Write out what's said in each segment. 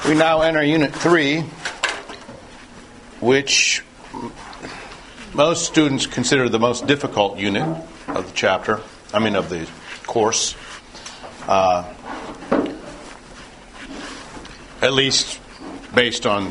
We now enter Unit 3, which most students consider the most difficult unit of the course. At least based on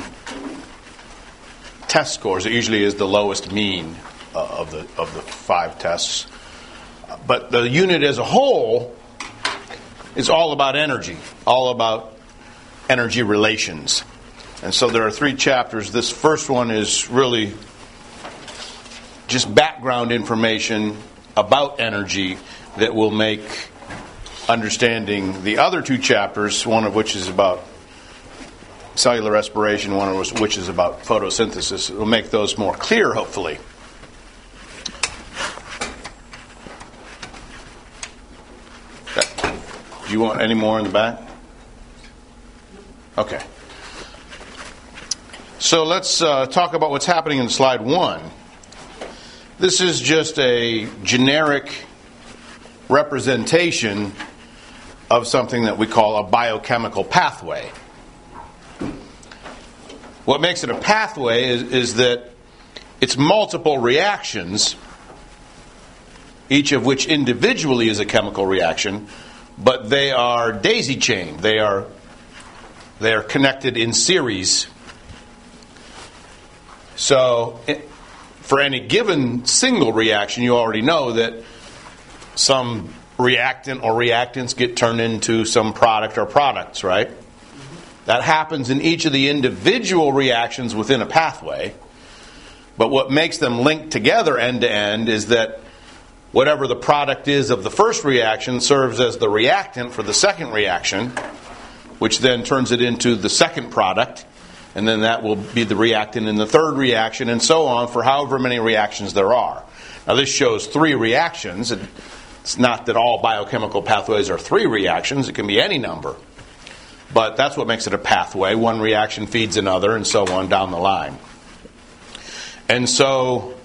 test scores. It usually is the lowest mean of the 5 tests. But the unit as a whole is all about energy, all about energy relations. And so there are 3 chapters. This first one is really just background information about energy that will make understanding the other 2 chapters, one of which is about cellular respiration, one of which is about photosynthesis. It will make those more clear, hopefully. Do you want any more in the back? Okay. So let's talk about what's happening in slide 1. This is just a generic representation of something that we call a biochemical pathway. What makes it a pathway is that it's multiple reactions, each of which individually is a chemical reaction, but they are daisy-chained. They are connected in series. So for any given single reaction, you already know that some reactant or reactants get turned into some product or products, right? That happens in each of the individual reactions within a pathway. But what makes them linked together end to end is that whatever the product is of the first reaction serves as the reactant for the second reaction, which then turns it into the second product, and then that will be the reactant in the third reaction, and so on for however many reactions there are. Now this shows 3 reactions. It's not that all biochemical pathways are 3 reactions. It can be any number. But that's what makes it a pathway. One reaction feeds another, and so on down the line. And so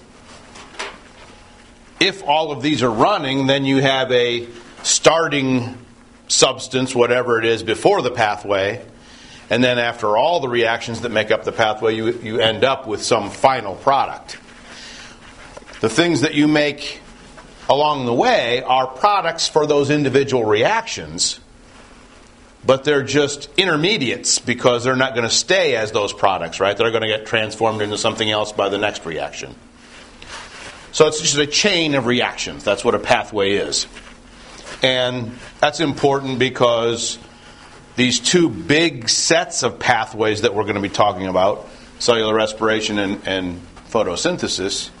if all of these are running, then you have a starting substance, whatever it is, before the pathway. And then after all the reactions that make up the pathway, you end up with some final product. The things that you make along the way are products for those individual reactions, but they're just intermediates because they're not going to stay as those products, right? They're going to get transformed into something else by the next reaction. So it's just a chain of reactions. That's what a pathway is. And that's important because these 2 big sets of pathways that we're going to be talking about, cellular respiration and photosynthesis,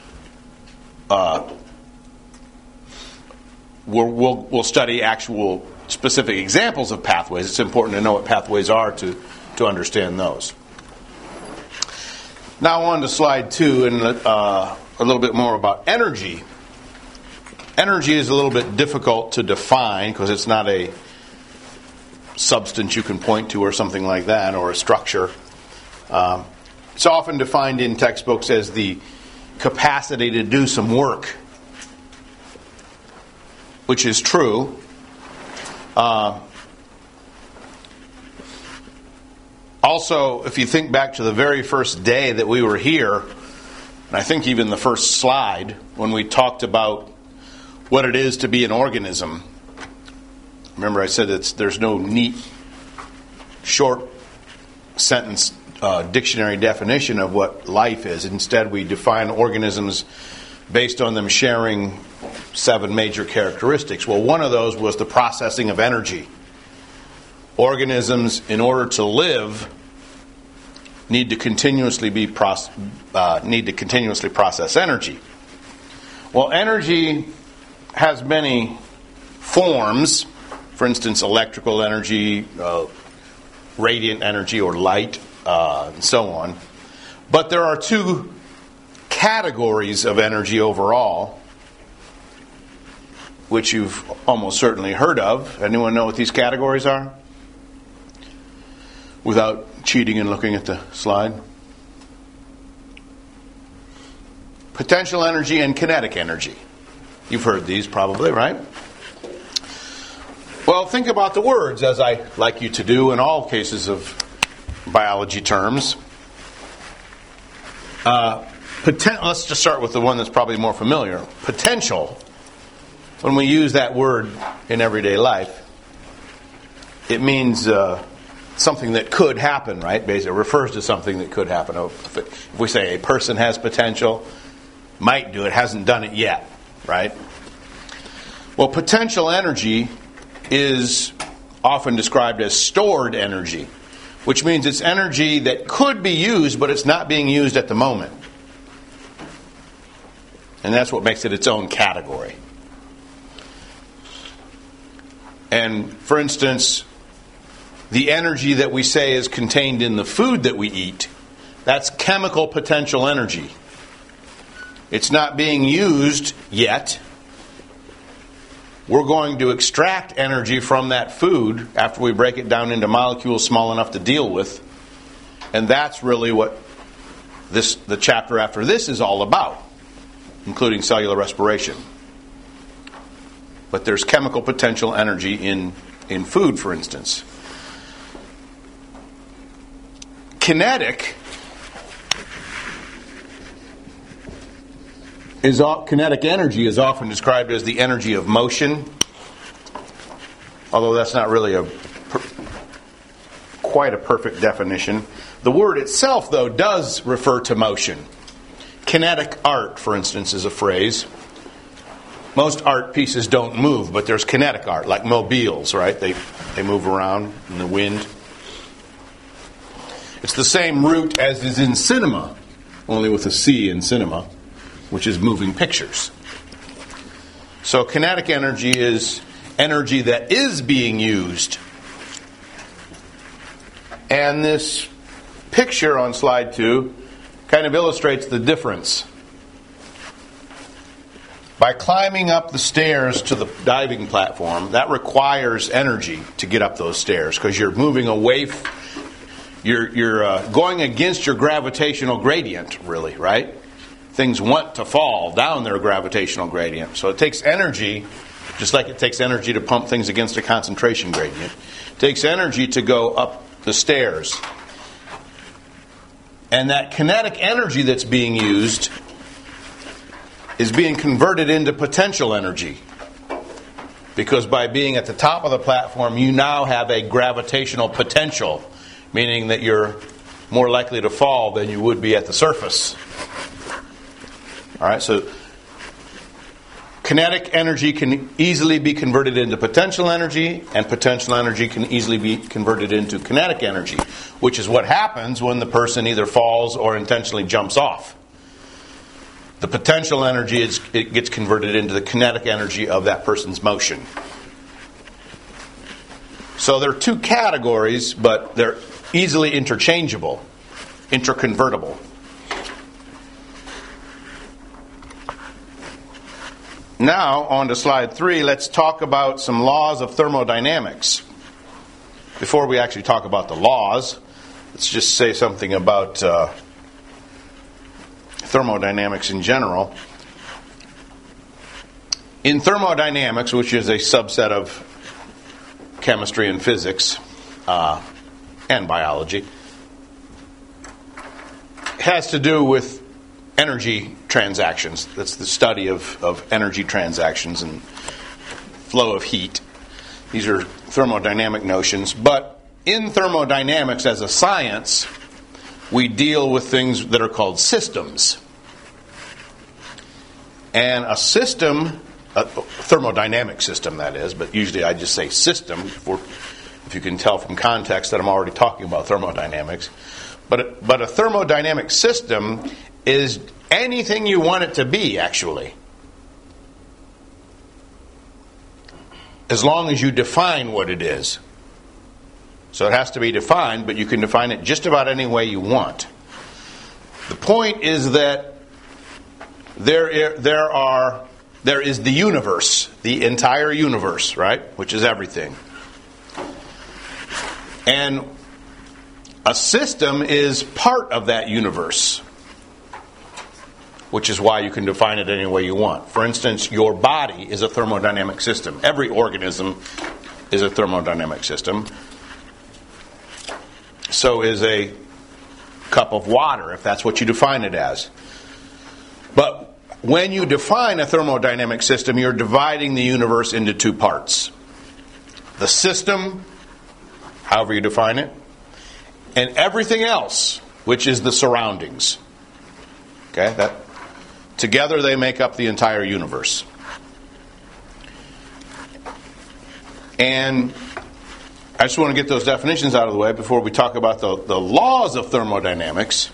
we'll study actual specific examples of pathways. It's important to know what pathways are to understand those. Now on to slide 2 and a little bit more about energy. Energy is a little bit difficult to define because it's not a substance you can point to or something like that, or a structure. It's often defined in textbooks as the capacity to do some work, which is true. Also, if you think back to the very first day that we were here, and I think even the first slide, when we talked about what it is to be an organism. Remember I said there's no neat, short sentence dictionary definition of what life is. Instead, we define organisms based on them sharing 7 major characteristics. Well, one of those was the processing of energy. Organisms, in order to live, need to continuously process energy. Well, energy has many forms. For instance, electrical energy, radiant energy, or light, and so on. But there are 2 categories of energy overall, which you've almost certainly heard of. Anyone know what these categories are? Without cheating and looking at the slide. Potential energy and kinetic energy. You've heard these probably, right? Well, think about the words, as I like you to do in all cases of biology terms. Let's just start with the one that's probably more familiar. Potential. When we use that word in everyday life, it means something that could happen, right? Basically, it refers to something that could happen. If we say a person has potential, might do it, hasn't done it yet, right? Well, potential energy is often described as stored energy, which means it's energy that could be used, but it's not being used at the moment. And that's what makes it its own category. And, for instance, the energy that we say is contained in the food that we eat, that's chemical potential energy. It's not being used yet. We're going to extract energy from that food after we break it down into molecules small enough to deal with. And that's really what the chapter after this is all about, including cellular respiration. But there's chemical potential energy in food, for instance. Kinetic energy is often described as the energy of motion, although that's not really quite a perfect definition. The word itself, though, does refer to motion. Kinetic art, for instance, is a phrase. Most art pieces don't move, but there's kinetic art, like mobiles, right? They move around in the wind. It's the same root as is in cinema, only with a C in cinema, which is moving pictures. So kinetic energy is energy that is being used. And this picture on slide 2 kind of illustrates the difference. By climbing up the stairs to the diving platform, that requires energy to get up those stairs because you're moving away. You're going against your gravitational gradient, really, right? Things want to fall down their gravitational gradient. So it takes energy, just like it takes energy to pump things against a concentration gradient. It takes energy to go up the stairs. And that kinetic energy that's being used is being converted into potential energy. Because by being at the top of the platform, you now have a gravitational potential, meaning that you're more likely to fall than you would be at the surface. All right, so kinetic energy can easily be converted into potential energy, and potential energy can easily be converted into kinetic energy, which is what happens when the person either falls or intentionally jumps off. The potential energy it gets converted into the kinetic energy of that person's motion. So there are two categories, but they're easily interchangeable, interconvertible. Now, on to slide 3, let's talk about some laws of thermodynamics. Before we actually talk about the laws, let's just say something about thermodynamics in general. In thermodynamics, which is a subset of chemistry and physics and biology, has to do with energy transactions. That's the study of energy transactions and flow of heat. These are thermodynamic notions. But in thermodynamics as a science, we deal with things that are called systems. And a system, a thermodynamic system that is, but usually I just say system, if you can tell from context that I'm already talking about thermodynamics. But a thermodynamic system is anything you want it to be, actually. As long as you define what it is. So it has to be defined, but you can define it just about any way you want. The point is that there is the universe, the entire universe, right? Which is everything. And a system is part of that universe, which is why you can define it any way you want. For instance, your body is a thermodynamic system. Every organism is a thermodynamic system. so is a cup of water, if that's what you define it as. But when you define a thermodynamic system, you're dividing the universe into two parts. The system, however you define it, and everything else, which is the surroundings. Okay? That together they make up the entire universe. And I just want to get those definitions out of the way before we talk about the laws of thermodynamics.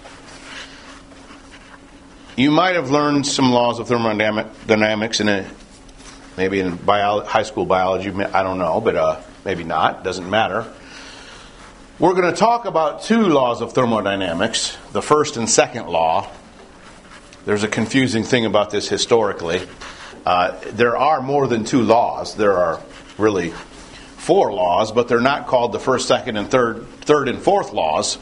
You might have learned some laws of thermodynamics maybe in high school biology. I don't know, but maybe not. Doesn't matter. We're going to talk about two laws of thermodynamics, the first and second law. There's a confusing thing about this historically. There are more than two laws. There are really 4 laws, but they're not called the first, second, and third and fourth laws.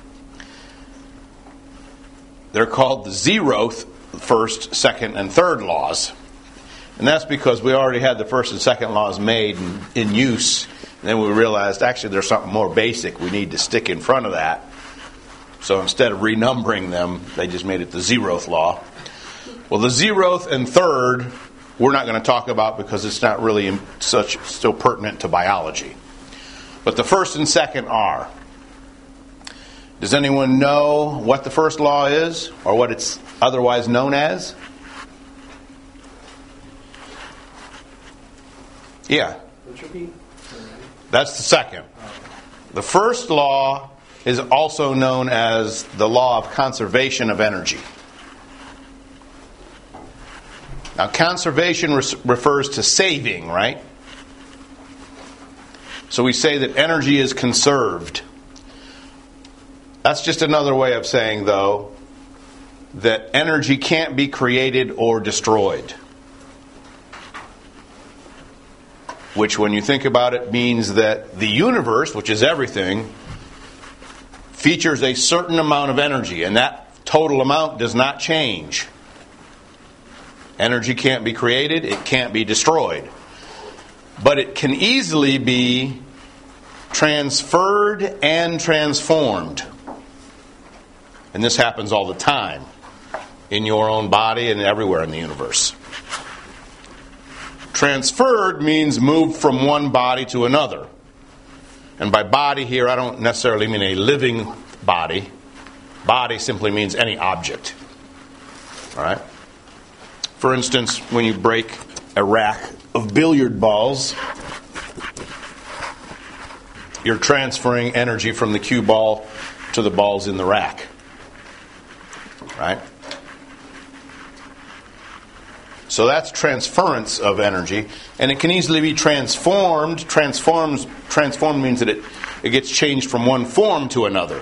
They're called the zeroth, first, second, and third laws. And that's because we already had the first and second laws made in use. And then we realized, actually, there's something more basic we need to stick in front of that. So instead of renumbering them, they just made it the zeroth law. Well, the zeroth and third, we're not going to talk about because it's not really still pertinent to biology. But the first and second are. Does anyone know what the first law is, or what it's otherwise known as? Yeah. Entropy? That's the second. The first law is also known as the law of conservation of energy. Now, conservation refers to saving, right? So we say that energy is conserved. That's just another way of saying, though, that energy can't be created or destroyed. Which, when you think about it, means that the universe, which is everything, features a certain amount of energy, and that total amount does not change. Energy can't be created, it can't be destroyed. But it can easily be transferred and transformed. And this happens all the time in your own body and everywhere in the universe. Transferred means moved from one body to another. And by body here, I don't necessarily mean a living body. Body simply means any object. All right? For instance, when you break a rack of billiard balls, you're transferring energy from the cue ball to the balls in the rack. Right? So that's transference of energy, and it can easily be transformed. Transformed means that it gets changed from one form to another.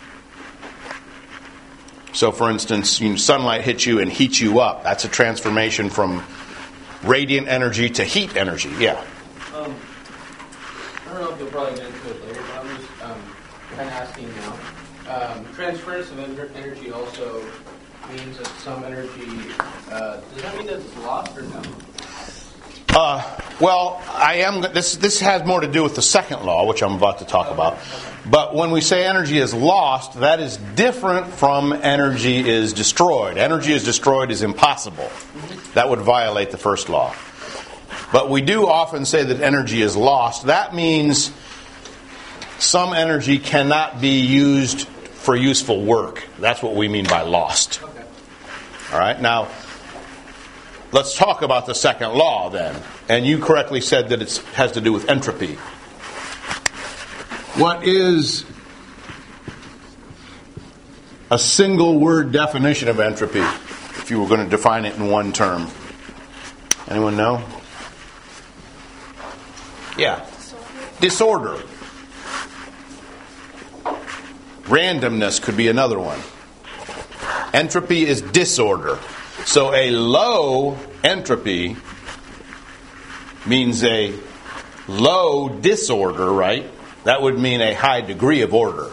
So, for instance, sunlight hits you and heats you up. That's a transformation from radiant energy to heat energy. Yeah. I don't know if you'll probably get into it later, but I'm just kind of asking now. Transference of energy also means that some energy. Does that mean that it's lost or no? Well, This has more to do with the second law, which I'm about to talk about. But when we say energy is lost, that is different from energy is destroyed. Energy is destroyed is impossible. That would violate the first law. But we do often say that energy is lost. That means some energy cannot be used for useful work. That's what we mean by lost. Okay. All right? Now, let's talk about the second law then. And you correctly said that it has to do with entropy. What is a single word definition of entropy, if you were going to define it in one term? Anyone know? Yeah. Disorder. Randomness could be another one. Entropy is disorder. So a low entropy means a low disorder, right? That would mean a high degree of order.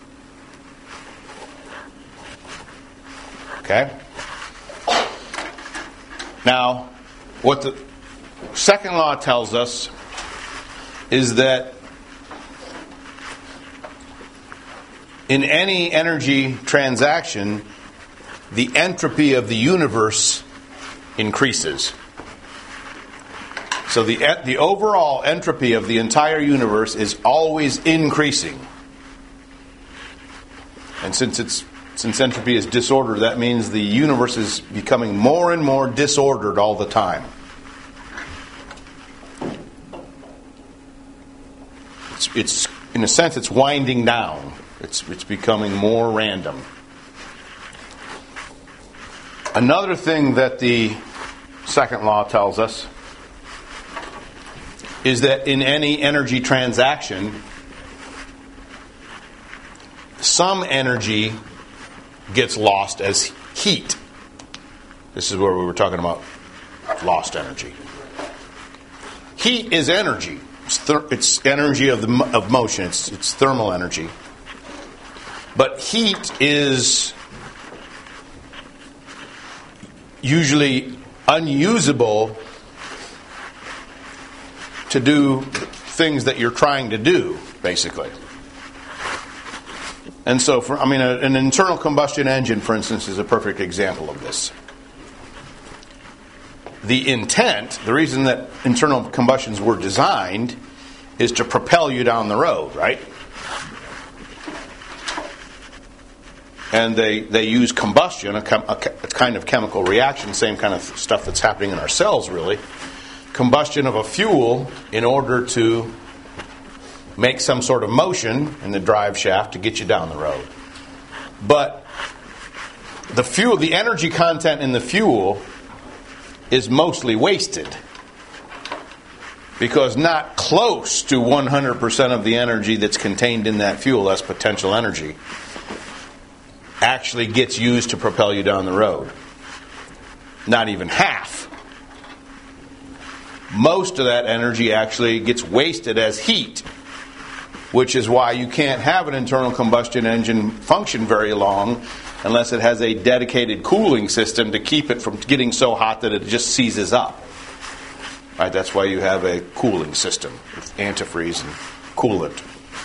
Okay? Now, what the second law tells us is that in any energy transaction, the entropy of the universe increases. So the overall entropy of the entire universe is always increasing. And since entropy is disorder, that means the universe is becoming more and more disordered all the time. It's in a sense, it's winding down. It's becoming more random. Another thing that the second law tells us is that in any energy transaction, some energy gets lost as heat. This is where we were talking about lost energy. Heat is energy. It's energy of motion. It's thermal energy. But heat is usually unusable to do things that you're trying to do, basically. And so, an internal combustion engine, for instance, is a perfect example of this. The intent, the reason that internal combustions were designed, is to propel you down the road, right? And they use combustion, a kind of chemical reaction, same kind of stuff that's happening in our cells, really. Combustion of a fuel in order to make some sort of motion in the drive shaft to get you down the road. But the fuel, the energy content in the fuel is mostly wasted, because not close to 100% of the energy that's contained in that fuel, that's potential energy, actually gets used to propel you down the road. Not even half. Most of that energy actually gets wasted as heat, which is why you can't have an internal combustion engine function very long unless it has a dedicated cooling system to keep it from getting so hot that it just seizes up. Right? That's why you have a cooling system with antifreeze and coolant.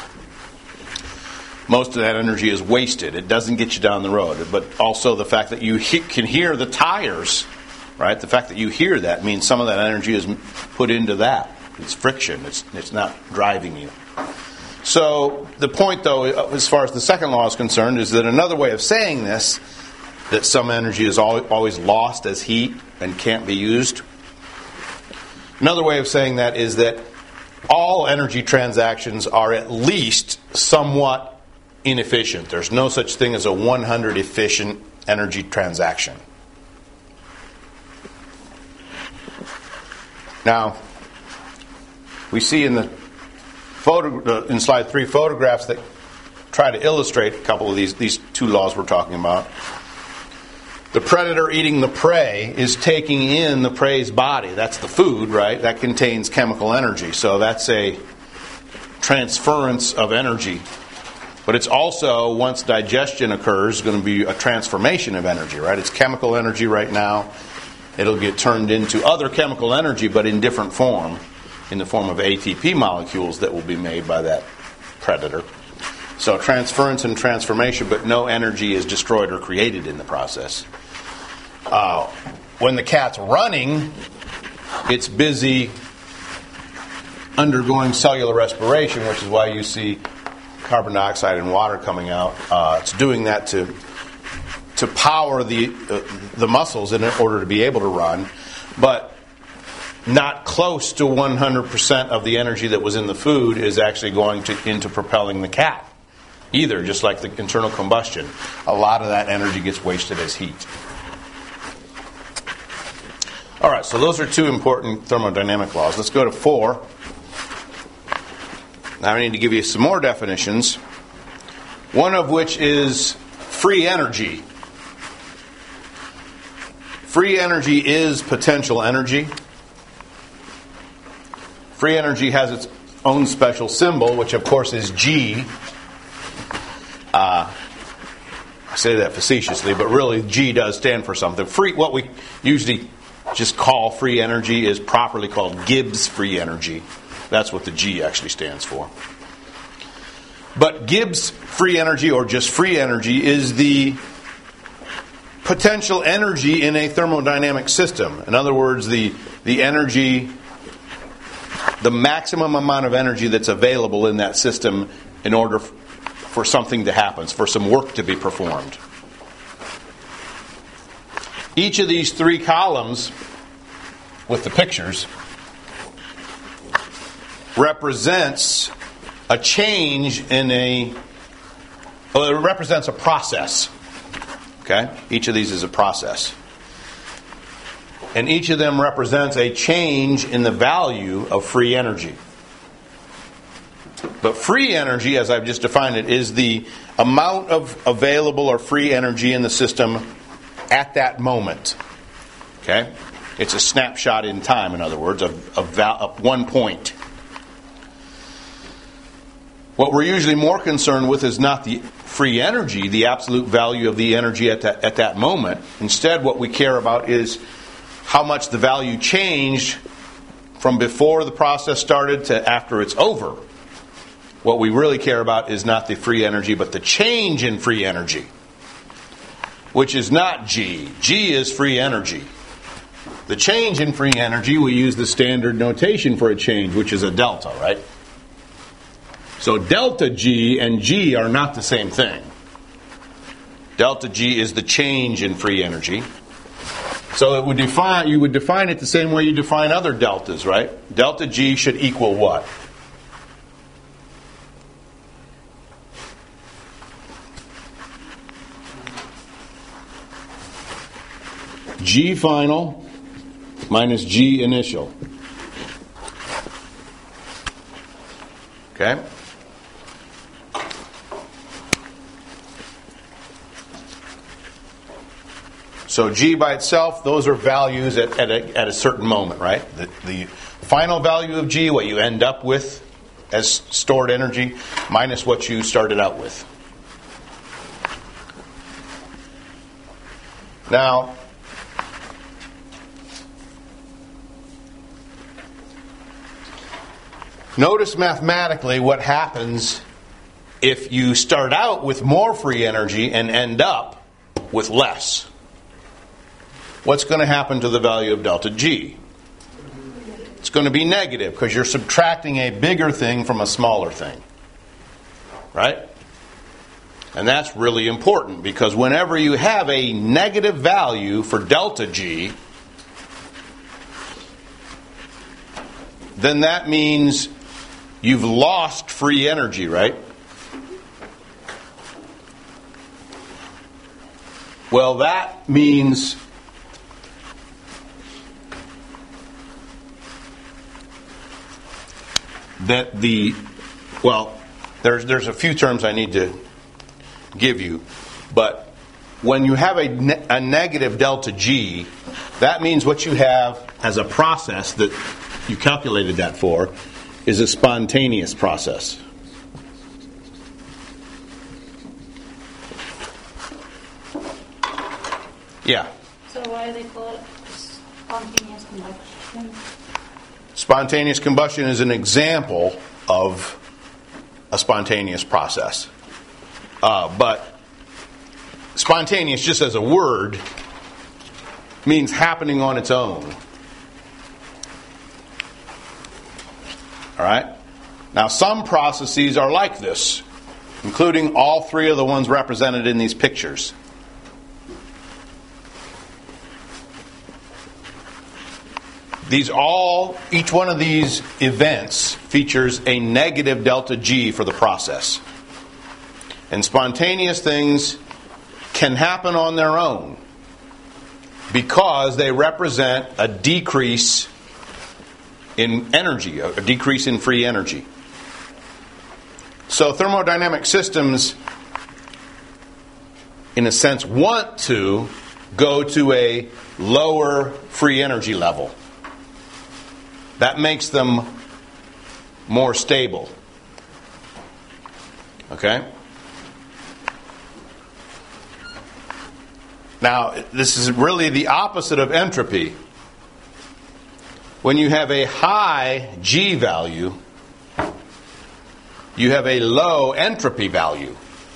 Most of that energy is wasted. It doesn't get you down the road. But also the fact that you can hear the tires, right? The fact that you hear that means some of that energy is put into that. It's friction. It's not driving you. So the point, though, as far as the second law is concerned, is that another way of saying this, that some energy is always lost as heat and can't be used. Another way of saying that is that all energy transactions are at least somewhat inefficient. There's no such thing as a 100% efficient energy transaction. Now, we see in in slide 3 photographs that try to illustrate a couple of these two laws we're talking about. The predator eating the prey is taking in the prey's body. That's the food, right? That contains chemical energy. So that's a transference of energy. But it's also, once digestion occurs, going to be a transformation of energy, right? It's chemical energy right now. It'll get turned into other chemical energy, but in different form, in the form of ATP molecules that will be made by that predator. So transference and transformation, but no energy is destroyed or created in the process. When the cat's running, it's busy undergoing cellular respiration, which is why you see carbon dioxide and water coming out. It's doing that to power the muscles in order to be able to run, but not close to 100% of the energy that was in the food is actually going into propelling the cat either, just like the internal combustion. A lot of that energy gets wasted as heat. All right, so those are two important thermodynamic laws. Let's go to 4. Now I need to give you some more definitions, one of which is free energy. Free energy is potential energy. Free energy has its own special symbol, which of course is G. I say that facetiously, but really G does stand for something. Free, what we usually just call free energy, is properly called Gibbs free energy. That's what the G actually stands for. But Gibbs free energy, or just free energy, is the potential energy in a thermodynamic system. In other words, the energy, the maximum amount of energy that's available in that system in order for something to happen, for some work to be performed. Each of these three columns with the pictures represents a change it represents a process. Okay? Each of these is a process. And each of them represents a change in the value of free energy. But free energy, as I've just defined it, is the amount of available or free energy in the system at that moment. Okay? It's a snapshot in time, in other words, of one point. What we're usually more concerned with is not the free energy, the absolute value of the energy at that moment. Instead, what we care about is how much the value changed from before the process started to after it's over. What we really care about is not the free energy, but the change in free energy, which is not G. G is free energy. The change in free energy, we use the standard notation for a change, which is a delta, right? So delta G and G are not the same thing. Delta G is the change in free energy. So you would define it the same way you define other deltas, right? Delta G should equal what? G final minus G initial. Okay? So G by itself, those are values at a certain moment, right? The final value of G, what you end up with as stored energy, minus what you started out with. Now, notice mathematically what happens if you start out with more free energy and end up with less. What's going to happen to the value of delta G? It's going to be negative because you're subtracting a bigger thing from a smaller thing. Right? And that's really important because whenever you have a negative value for delta G, then that means you've lost free energy, right? Well, that means that there's a few terms I need to give you, but when you have a negative delta G, that means what you have as a process that you calculated that for is a spontaneous process. Yeah. So why do they call it spontaneous combustion? Spontaneous combustion is an example of a spontaneous process. But spontaneous, just as a word, means happening on its own. All right? Now, some processes are like this, including all three of the ones represented in these pictures. Each one of these events features a negative delta G for the process. And spontaneous things can happen on their own because they represent a decrease in energy, a decrease in free energy. So thermodynamic systems, in a sense, want to go to a lower free energy level. That makes them more stable. Okay? Now, this is really the opposite of entropy. When you have a high G value, you have a low entropy value.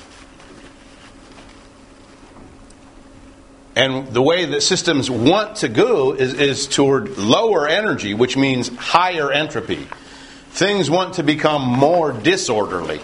And the way that systems want to go is toward lower energy, which means higher entropy. Things want to become more disorderly.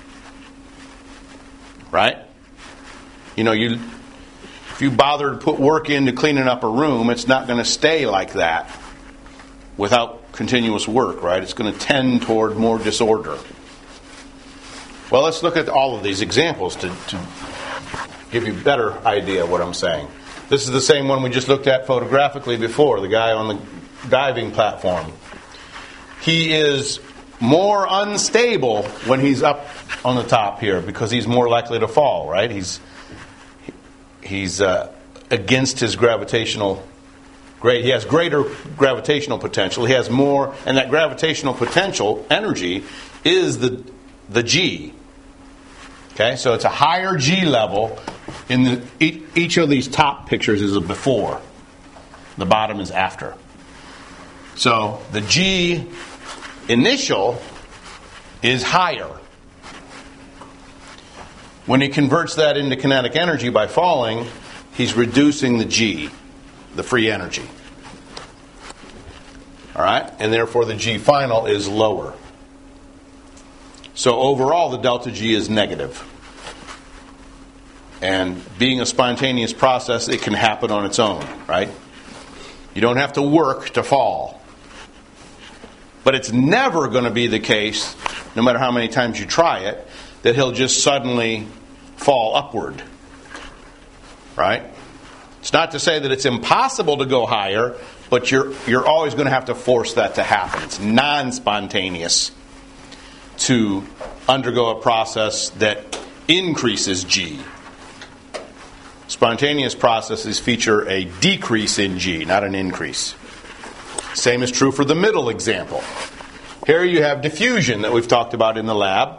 Right? You know, if you bother to put work into cleaning up a room, it's not going to stay like that without continuous work, right? It's going to tend toward more disorder. Well, let's look at all of these examples to give you a better idea of what I'm saying. This is the same one we just looked at photographically before, the guy on the diving platform. He is more unstable when he's up on the top here because he's more likely to fall, right? He's against his gravitational he has greater gravitational potential. He has more, and that gravitational potential energy is the G. Okay, so it's a higher G level. In each of these top pictures is a before. The bottom is after. So the G initial is higher. When he converts that into kinetic energy by falling, he's reducing the G, the free energy. All right? And therefore the G final is lower. So overall the delta G is negative. And being a spontaneous process, it can happen on its own, right? You don't have to work to fall. But it's never going to be the case, no matter how many times you try it, that he'll just suddenly fall upward. Right? It's not to say that it's impossible to go higher, but you're always going to have to force that to happen. It's non-spontaneous to undergo a process that increases G. Spontaneous processes feature a decrease in G, not an increase. Same is true for the middle example. Here you have diffusion that we've talked about in the lab.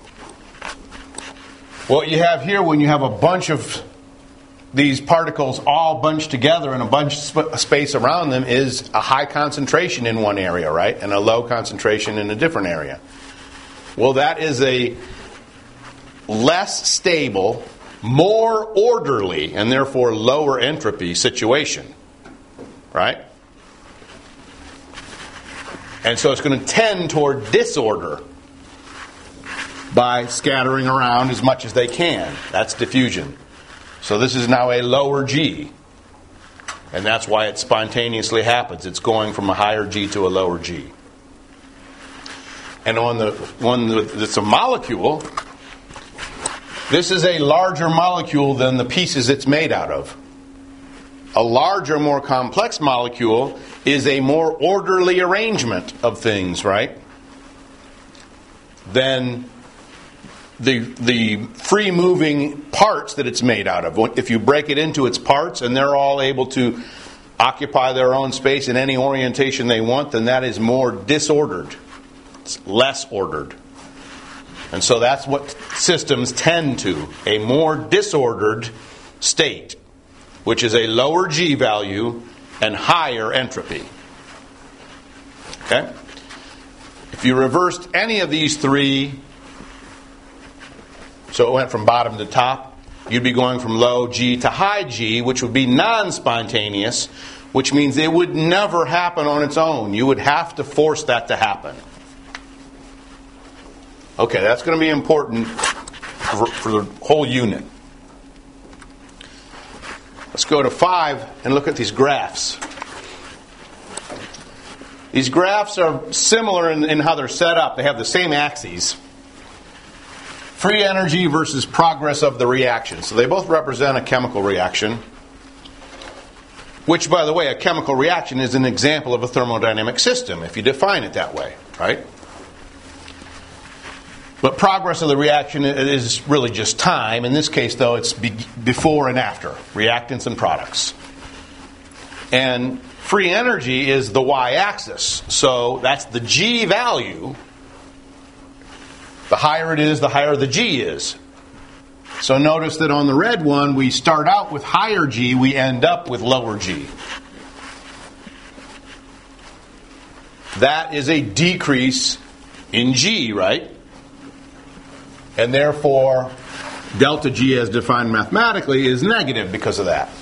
What you have here when you have a bunch of these particles all bunched together in a bunch of space around them is a high concentration in one area, right? And a low concentration in a different area. Well, that is a less stable, more orderly, and therefore lower entropy situation. Right? And so it's going to tend toward disorder by scattering around as much as they can. That's diffusion. So this is now a lower G. And that's why it spontaneously happens. It's going from a higher G to a lower G. And on the one that's a molecule, this is a larger molecule than the pieces it's made out of. A larger, more complex molecule is a more orderly arrangement of things, right? Than the free-moving parts that it's made out of. If you break it into its parts and they're all able to occupy their own space in any orientation they want, then that is more disordered. It's less ordered. And so that's what systems tend to, a more disordered state, which is a lower G value and higher entropy. Okay? If you reversed any of these three, so it went from bottom to top, you'd be going from low G to high G, which would be non-spontaneous, which means it would never happen on its own. You would have to force that to happen. Okay, that's going to be important for the whole unit. Let's go to 5 and look at these graphs. These graphs are similar in how they're set up. They have the same axes. Free energy versus progress of the reaction. So they both represent a chemical reaction. Which, by the way, a chemical reaction is an example of a thermodynamic system, if you define it that way, right? But progress of the reaction is really just time. In this case, though, it's before and after, reactants and products. And free energy is the y-axis. So that's the G value. The higher it is, the higher the G is. So notice that on the red one, we start out with higher G, we end up with lower G. That is a decrease in G, right? And therefore, delta G as defined mathematically is negative because of that.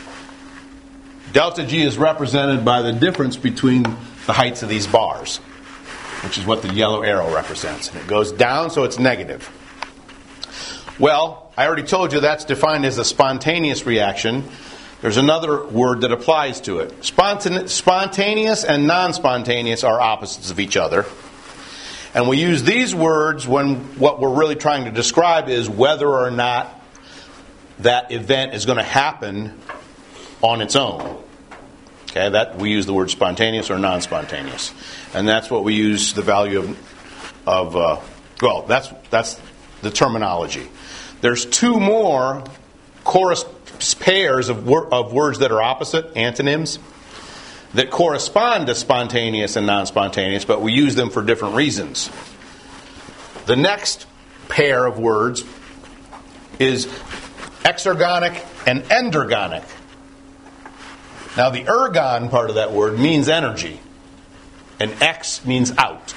Delta G is represented by the difference between the heights of these bars, which is what the yellow arrow represents. And it goes down, so it's negative. Well, I already told you that's defined as a spontaneous reaction. There's another word that applies to it. Spontaneous and non-spontaneous are opposites of each other. And we use these words when what we're really trying to describe is whether or not that event is going to happen on its own. Okay, that we use the word spontaneous or non-spontaneous. And that's what we use the value of that's the terminology. There's two more pairs of words that are opposite, antonyms, that correspond to spontaneous and non-spontaneous, but we use them for different reasons. The next pair of words is exergonic and endergonic. Now, the ergon part of that word means energy, and ex means out.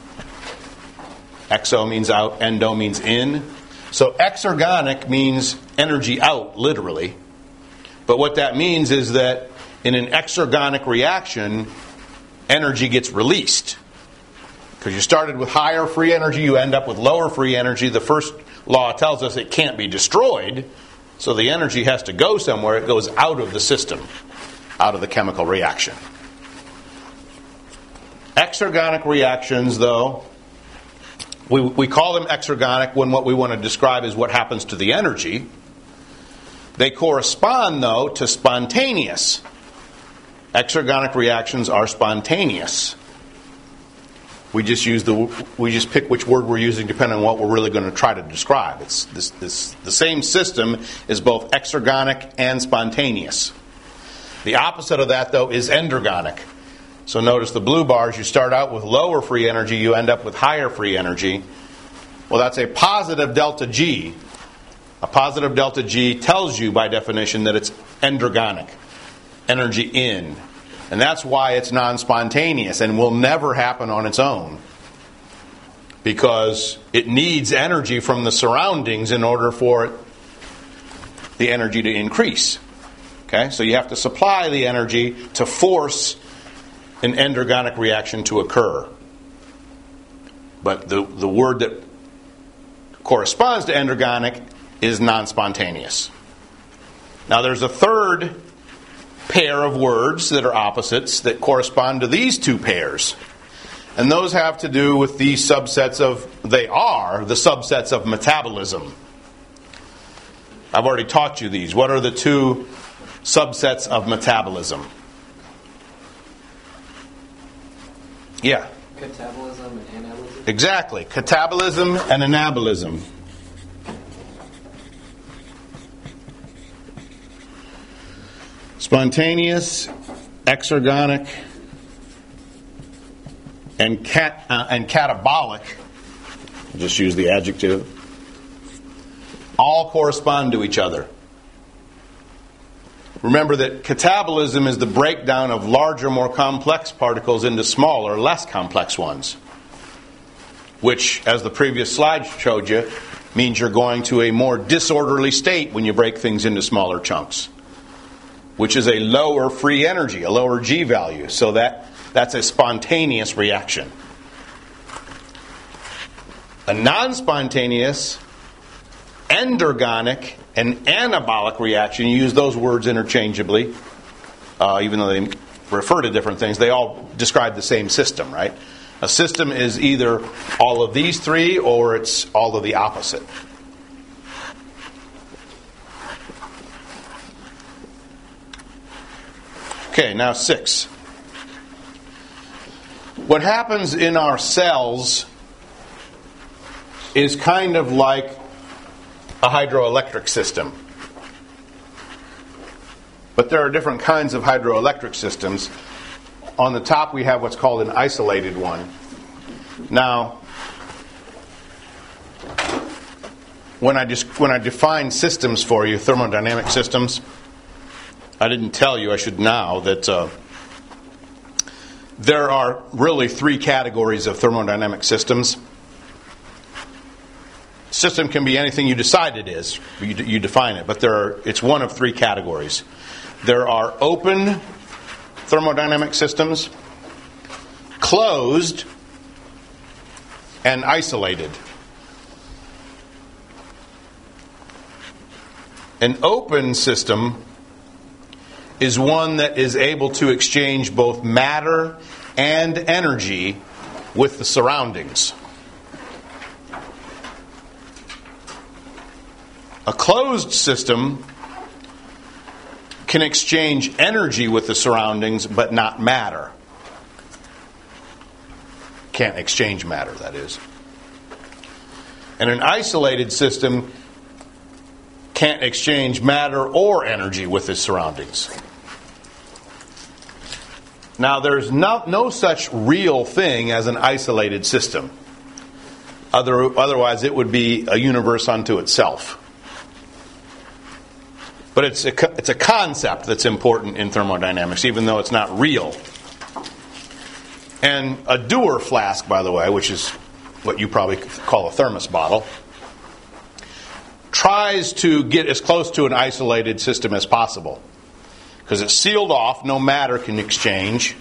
Exo means out, endo means in. So exergonic means energy out, literally. But what that means is that in an exergonic reaction, energy gets released. Because you started with higher free energy, you end up with lower free energy. The first law tells us it can't be destroyed, so the energy has to go somewhere. It goes out of the system, out of the chemical reaction. Exergonic reactions, though, we call them exergonic when what we want to describe is what happens to the energy. They correspond, though, to spontaneous. Exergonic reactions are spontaneous. We just pick which word we're using depending on what we're really going to try to describe. It's the same system is both exergonic and spontaneous. The opposite of that, though, is endergonic. So notice the blue bars, you start out with lower free energy, you end up with higher free energy. Well, that's a positive delta G. A positive delta G tells you, by definition, that it's endergonic, energy in. And that's why it's non-spontaneous and will never happen on its own. Because it needs energy from the surroundings in order for the energy to increase. Okay? So you have to supply the energy to force an endergonic reaction to occur. But the word that corresponds to endergonic is non-spontaneous. Now there's a third pair of words that are opposites that correspond to these two pairs. And those have to do with the subsets of metabolism. I've already taught you these. What are the two subsets of metabolism? Yeah. Catabolism and anabolism? Exactly. Catabolism and anabolism. Spontaneous, exergonic, and catabolic, I'll just use the adjective, all correspond to each other. Remember that catabolism is the breakdown of larger, more complex particles into smaller, less complex ones. Which, as the previous slide showed you, means you're going to a more disorderly state when you break things into smaller chunks. Which is a lower free energy, a lower G value. So that's a spontaneous reaction. A non-spontaneous, endergonic, and anabolic reaction, you use those words interchangeably, even though they refer to different things, they all describe the same system, right? A system is either all of these three or it's all of the opposite. Okay, now 6. What happens in our cells is kind of like a hydroelectric system. But there are different kinds of hydroelectric systems. On the top we have what's called an isolated one. Now, when I define systems for you, thermodynamic systems, I didn't tell you, I should now, that there are really 3 categories of thermodynamic systems. system can be anything you decide it is. You define it, but it's one of three categories. There are open thermodynamic systems, closed, and isolated. An open system is one that is able to exchange both matter and energy with the surroundings. A closed system can exchange energy with the surroundings, but not matter. Can't exchange matter, that is. And an isolated system can't exchange matter or energy with its surroundings. Now, there's no such real thing as an isolated system. Otherwise, it would be a universe unto itself. But it's a concept that's important in thermodynamics, even though it's not real. And a Dewar flask, by the way, which is what you probably call a thermos bottle, tries to get as close to an isolated system as possible. Because it's sealed off, no matter can exchange.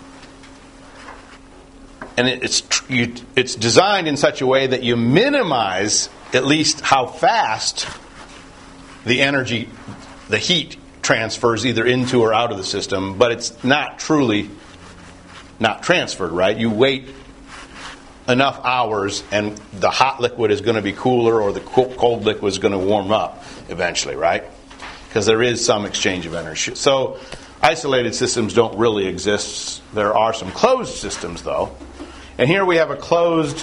And it's designed in such a way that you minimize at least how fast the energy, the heat transfers either into or out of the system, but it's not truly not transferred, right? You wait enough hours and the hot liquid is going to be cooler or the cold liquid is going to warm up eventually, right? Because there is some exchange of energy. So isolated systems don't really exist. There are some closed systems, though. And here we have a closed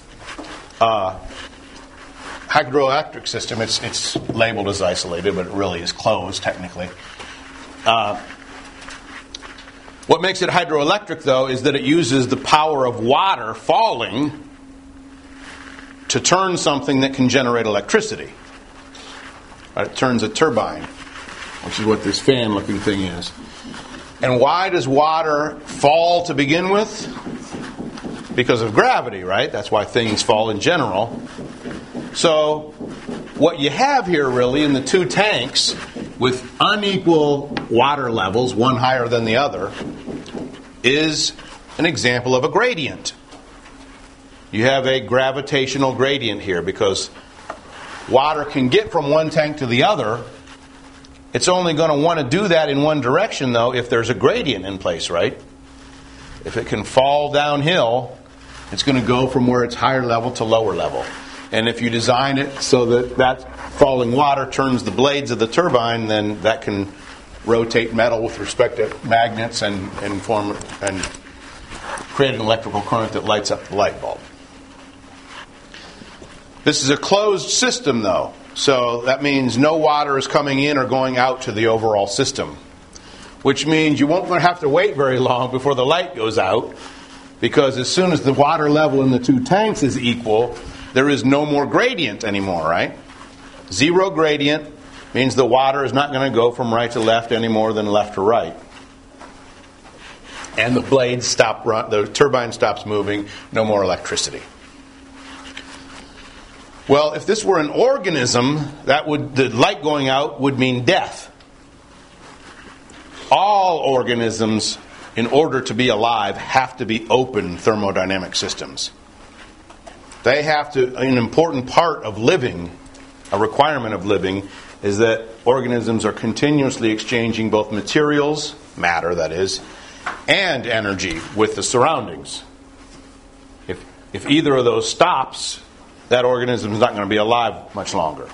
hydroelectric system. It's labeled as isolated, but it really is closed, technically. What makes it hydroelectric, though, is that it uses the power of water falling to turn something that can generate electricity. Right? It turns a turbine, which is what this fan-looking thing is. And why does water fall to begin with? Because of gravity, right? That's why things fall in general. So what you have here really in the two tanks with unequal water levels, one higher than the other, is an example of a gradient. You have a gravitational gradient here because water can get from one tank to the other. It's only going to want to do that in one direction, though, if there's a gradient in place, right? If it can fall downhill, it's going to go from where it's higher level to lower level. And if you design it so that that falling water turns the blades of the turbine, then that can rotate metal with respect to magnets and form and create an electrical current that lights up the light bulb. This is a closed system, though, so that means no water is coming in or going out to the overall system, which means you won't have to wait very long before the light goes out, because as soon as the water level in the two tanks is equal, there is no more gradient anymore, right? Zero gradient means the water is not going to go from right to left any more than left to right. And the blades stop, the turbine stops moving, no more electricity. Well, if this were an organism, the light going out would mean death. All organisms, in order to be alive, have to be open thermodynamic systems. They have to, an important part of living, a requirement of living, is that organisms are continuously exchanging both materials, matter that is, and energy with the surroundings. If either of those stops, that organism is not going to be alive much longer.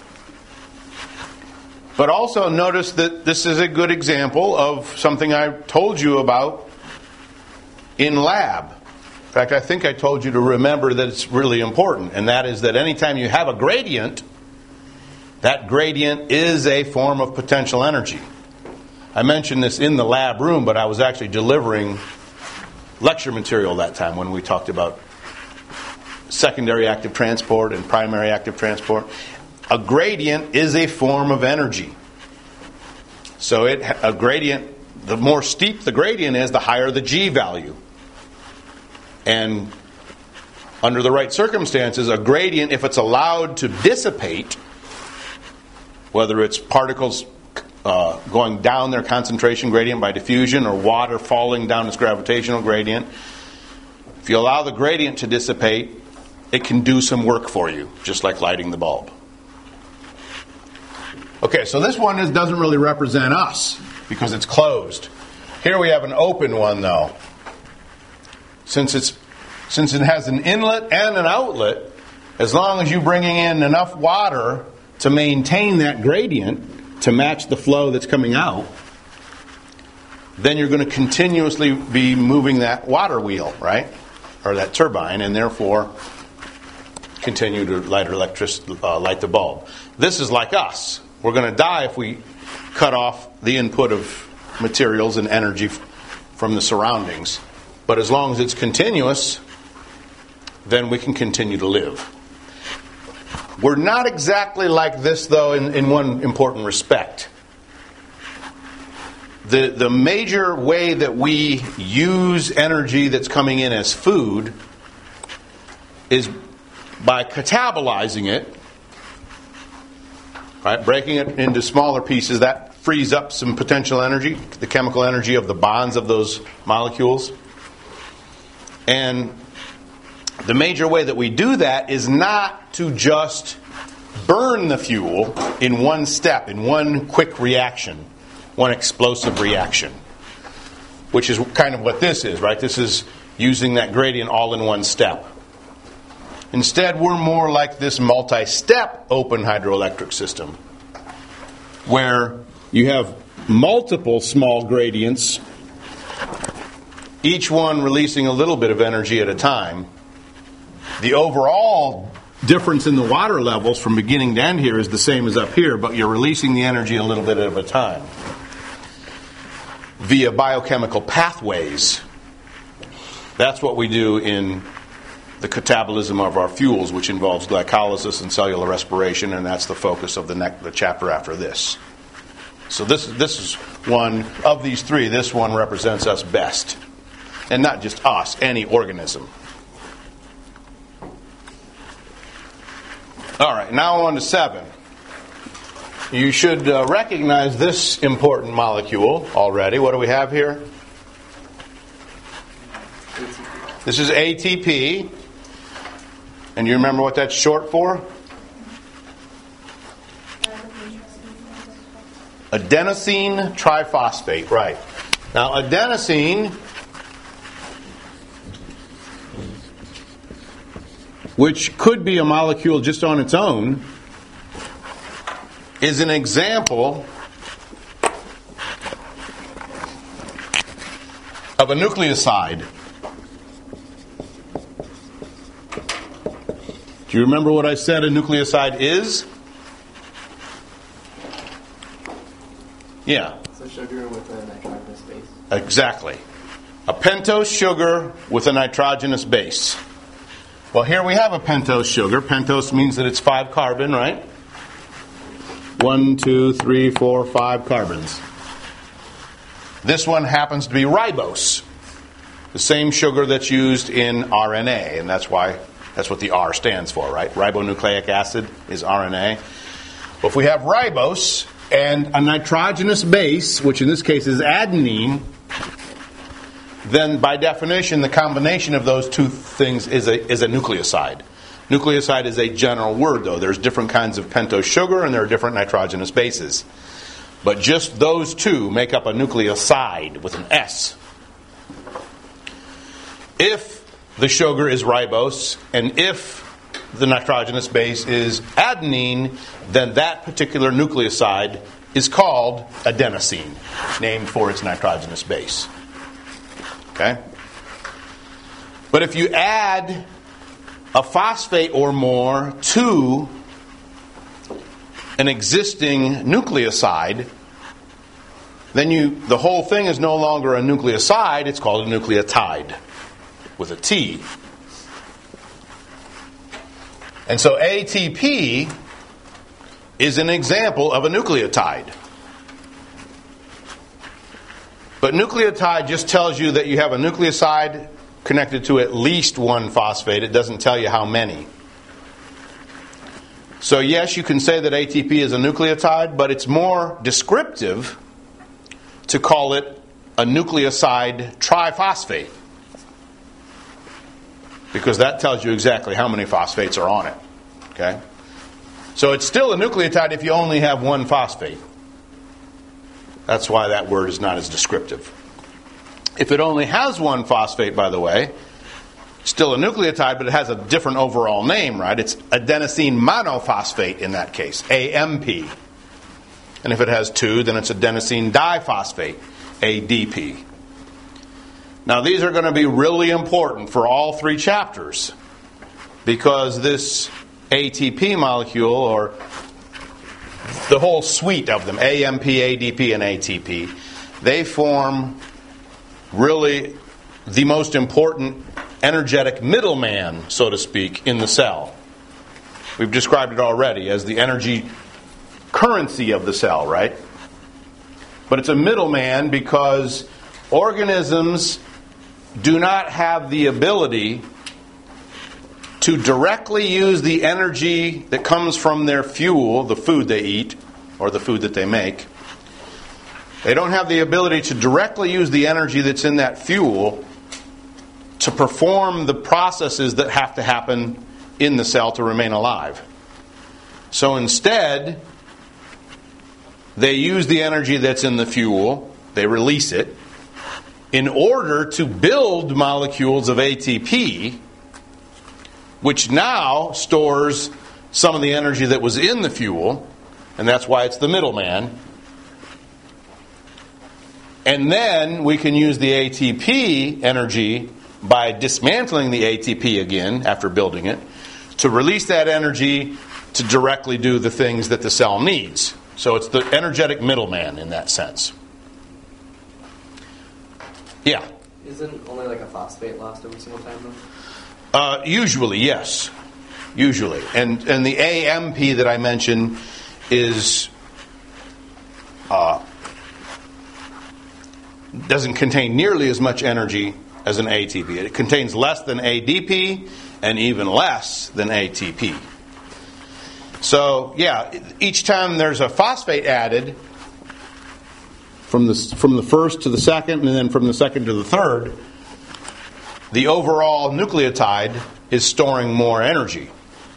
But also notice that this is a good example of something I told you about in lab. In fact, I think I told you to remember that it's really important, and that is that anytime you have a gradient, that gradient is a form of potential energy. I mentioned this in the lab room, but I was actually delivering lecture material that time when we talked about secondary active transport and primary active transport. A gradient is a form of energy. So a gradient, the more steep the gradient is, the higher the G value. And under the right circumstances, a gradient, if it's allowed to dissipate, whether it's particles going down their concentration gradient by diffusion or water falling down its gravitational gradient, if you allow the gradient to dissipate, it can do some work for you, just like lighting the bulb. Okay, so this one doesn't really represent us because it's closed. Here we have an open one, though. Since it has an inlet and an outlet, as long as you're bringing in enough water to maintain that gradient to match the flow that's coming out, then you're going to continuously be moving that water wheel, right? Or that turbine, and therefore continue to light the bulb. This is like us. We're going to die if we cut off the input of materials and energy from the surroundings. But as long as it's continuous, then we can continue to live. We're not exactly like this, though, in one important respect. The major way that we use energy that's coming in as food is by catabolizing it, right? Breaking it into smaller pieces. That frees up some potential energy, the chemical energy of the bonds of those molecules. And the major way that we do that is not to just burn the fuel in one step, in one quick reaction, one explosive reaction, which is kind of what this is, right? This is using that gradient all in one step. Instead, we're more like this multi-step open hydroelectric system, where you have multiple small gradients, each one releasing a little bit of energy at a time. The overall difference in the water levels from beginning to end here is the same as up here, but you're releasing the energy a little bit at a time via biochemical pathways. That's what we do in the catabolism of our fuels, which involves glycolysis and cellular respiration, and that's the focus of the chapter after this. So this is one of these three. This one represents us best. And not just us, any organism. All right, now on to 7. You should recognize this important molecule already. What do we have here? This is ATP. And you remember what that's short for? Adenosine triphosphate, right. Now, adenosine, which could be a molecule just on its own, is an example of a nucleoside. Do you remember what I said a nucleoside is? Yeah. It's a sugar with a nitrogenous base. Exactly. A pentose sugar with a nitrogenous base. Well, here we have a pentose sugar. Pentose means that it's 5 carbon, right? 1, 2, 3, 4, 5 carbons. This one happens to be ribose, the same sugar that's used in RNA, and that's what the R stands for, right? Ribonucleic acid is RNA. Well, if we have ribose and a nitrogenous base, which in this case is adenine, then by definition, the combination of those two things is a nucleoside. Nucleoside is a general word, though. There's different kinds of pentose sugar, and there are different nitrogenous bases. But just those two make up a nucleoside with an S. If the sugar is ribose, and if the nitrogenous base is adenine, then that particular nucleoside is called adenosine, named for its nitrogenous base. Okay? But if you add a phosphate or more to an existing nucleoside, then the whole thing is no longer a nucleoside, it's called a nucleotide with a T. And so ATP is an example of a nucleotide. But nucleotide just tells you that you have a nucleoside connected to at least one phosphate. It doesn't tell you how many. So yes, you can say that ATP is a nucleotide, but it's more descriptive to call it a nucleoside triphosphate, because that tells you exactly how many phosphates are on it. Okay? So it's still a nucleotide if you only have one phosphate. That's why that word is not as descriptive. If it only has one phosphate, by the way, still a nucleotide, but it has a different overall name, right? It's adenosine monophosphate in that case, AMP. And if it has two, then it's adenosine diphosphate, ADP. Now these are going to be really important for all three chapters, because this ATP molecule, or the whole suite of them, AMP, ADP, and ATP, they form really the most important energetic middleman, so to speak, in the cell. We've described it already as the energy currency of the cell, right? But it's a middleman because organisms do not have the ability to directly use the energy that comes from their fuel, the food they eat, or the food that they make. They don't have the ability to directly use the energy that's in that fuel to perform the processes that have to happen in the cell to remain alive. So instead, they use the energy that's in the fuel, they release it, in order to build molecules of ATP, which now stores some of the energy that was in the fuel, and that's why it's the middleman. And then we can use the ATP energy by dismantling the ATP again after building it to release that energy to directly do the things that the cell needs. So it's the energetic middleman in that sense. Yeah? Isn't only like a phosphate lost every single time though? Usually, yes. Usually. And the AMP that I mentioned is doesn't contain nearly as much energy as an ATP. It contains less than ADP and even less than ATP. So, yeah, each time there's a phosphate added, from the first to the second, and then from the second to the third, the overall nucleotide is storing more energy.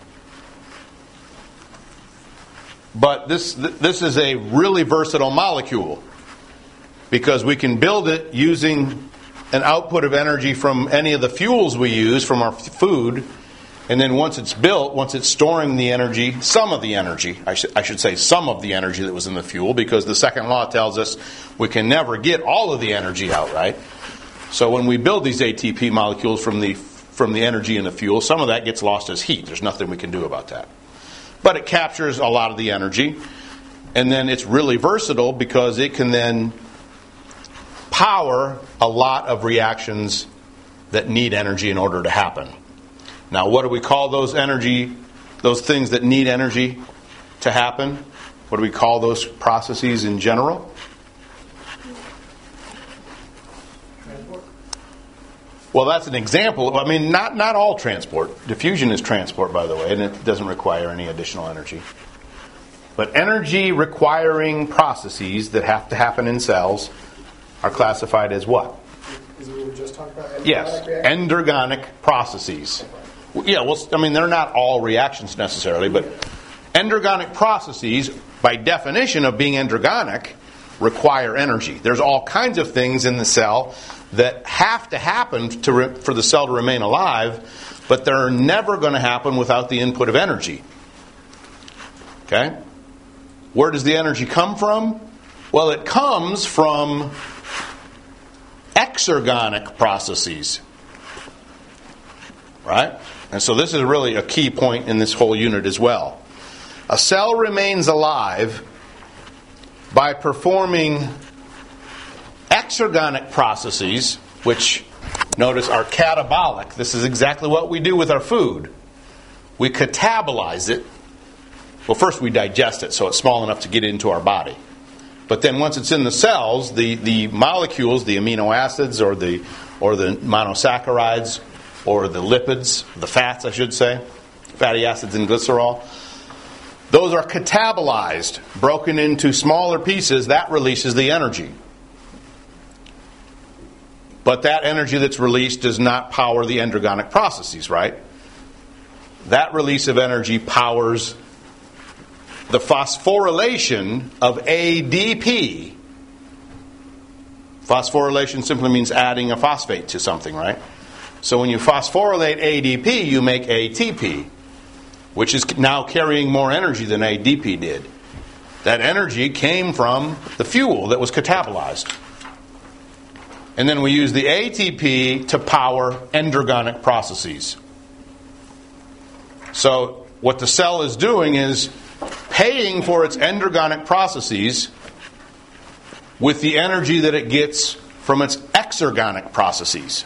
But this is a really versatile molecule, because we can build it using an output of energy from any of the fuels we use from our food, and then once it's built, once it's storing the energy, some of the energy, I should say some of the energy that was in the fuel, because the second law tells us we can never get all of the energy out, right? So when we build these ATP molecules from the energy in the fuel, some of that gets lost as heat. There's nothing we can do about that. But it captures a lot of the energy, and then it's really versatile because it can then power a lot of reactions that need energy in order to happen. Now, what do we call those things that need energy to happen? What do we call those processes in general? Transport? Well, that's an example. I mean, not all transport. Diffusion is transport, by the way, and it doesn't require any additional energy. But energy requiring processes that have to happen in cells are classified as what? Is what we were just talking about? Yes, endergonic processes. Yeah, well, I mean, they're not all reactions necessarily, but endergonic processes, by definition of being endergonic, require energy. There's all kinds of things in the cell that have to happen for the cell to remain alive, but they're never going to happen without the input of energy. Okay? Where does the energy come from? Well, it comes from exergonic processes. Right? And so this is really a key point in this whole unit as well. A cell remains alive by performing exergonic processes, which, notice, are catabolic. This is exactly what we do with our food. We catabolize it. Well, first we digest it so it's small enough to get into our body. But then once it's in the cells, the molecules, the amino acids or the or the monosaccharides, or the lipids, the fats, I should say, fatty acids and glycerol. Those are catabolized, broken into smaller pieces. That releases the energy. But that energy that's released does not power the endergonic processes, right? That release of energy powers the phosphorylation of ADP. Phosphorylation simply means adding a phosphate to something, right? So when you phosphorylate ADP, you make ATP, which is now carrying more energy than ADP did. That energy came from the fuel that was catabolized. And then we use the ATP to power endergonic processes. So what the cell is doing is paying for its endergonic processes with the energy that it gets from its exergonic processes.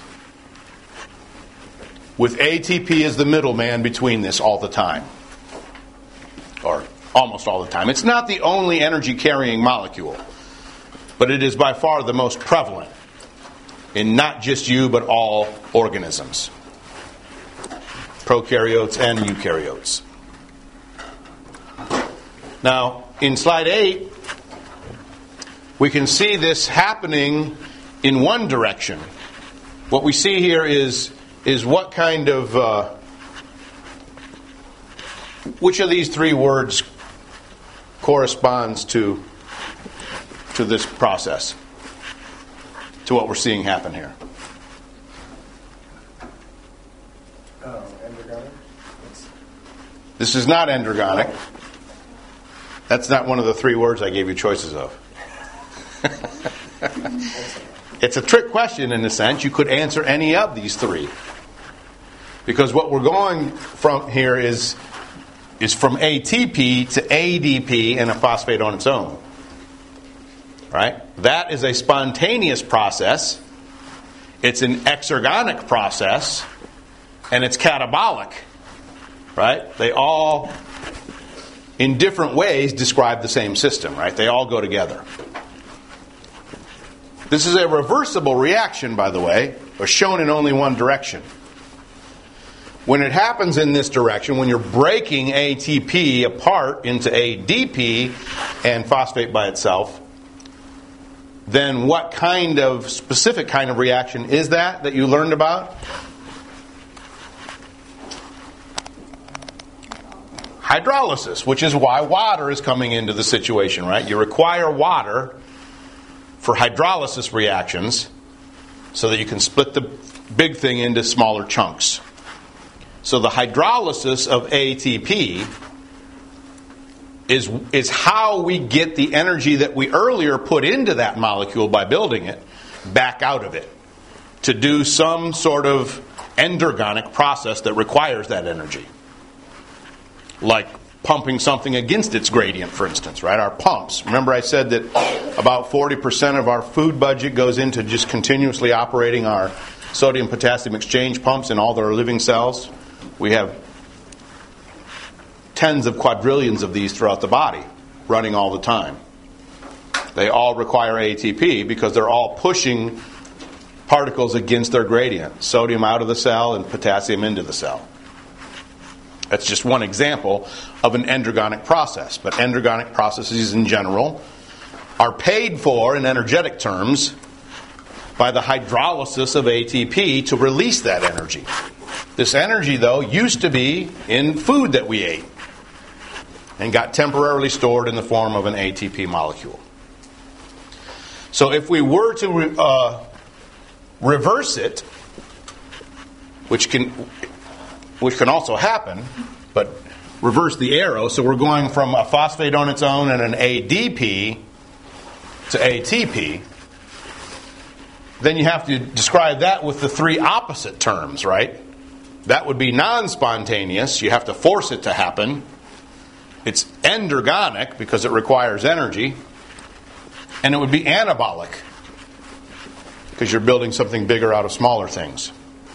With ATP as the middleman between this all the time. Or almost all the time. It's not the only energy-carrying molecule, but it is by far the most prevalent in not just you, but all organisms. Prokaryotes and eukaryotes. Now, in slide 8, we can see this happening in one direction. What we see here is what kind of... which of these three words corresponds to this process? To what we're seeing happen here? Endergonic? This is not endergonic. That's not one of the three words I gave you choices of. It's a trick question in a sense. You could answer any of these three. Because what we're going from here is from ATP to ADP and a phosphate on its own. Right? That is a spontaneous process. It's an exergonic process. And it's catabolic. Right? They all, in different ways, describe the same system. Right? They all go together. This is a reversible reaction, by the way, or shown in only one direction. When it happens in this direction, when you're breaking ATP apart into ADP and phosphate by itself, then what kind of specific kind of reaction is that you learned about? Hydrolysis, which is why water is coming into the situation, right? You require water for hydrolysis reactions so that you can split the big thing into smaller chunks. So the hydrolysis of ATP is how we get the energy that we earlier put into that molecule by building it back out of it to do some sort of endergonic process that requires that energy. Like pumping something against its gradient, for instance, right? Our pumps. Remember I said that about 40% of our food budget goes into just continuously operating our sodium-potassium exchange pumps in all their living cells? We have tens of quadrillions of these throughout the body, running all the time. They all require ATP because they're all pushing particles against their gradient. Sodium out of the cell and potassium into the cell. That's just one example of an endergonic process. But endergonic processes in general are paid for in energetic terms by the hydrolysis of ATP to release that energy. This energy, though, used to be in food that we ate and got temporarily stored in the form of an ATP molecule. So if we were to reverse it, which can also happen, but reverse the arrow, so we're going from a phosphate on its own and an ADP to ATP, then you have to describe that with the three opposite terms, right? That would be non-spontaneous. You have to force it to happen. It's endergonic because it requires energy. And it would be anabolic because you're building something bigger out of smaller things.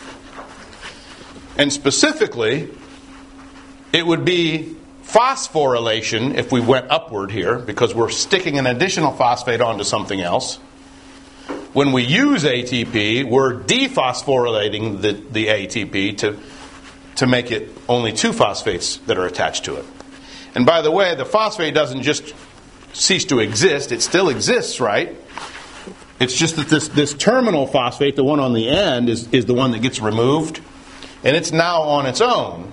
And specifically, it would be phosphorylation if we went upward here because we're sticking an additional phosphate onto something else. when we use ATP, we're dephosphorylating the ATP to make it only 2 phosphates that are attached to it. And by the way, the phosphate doesn't just cease to exist. It still exists, right? It's just that this terminal phosphate, the one on the end, is the one that gets removed. And it's now on its own.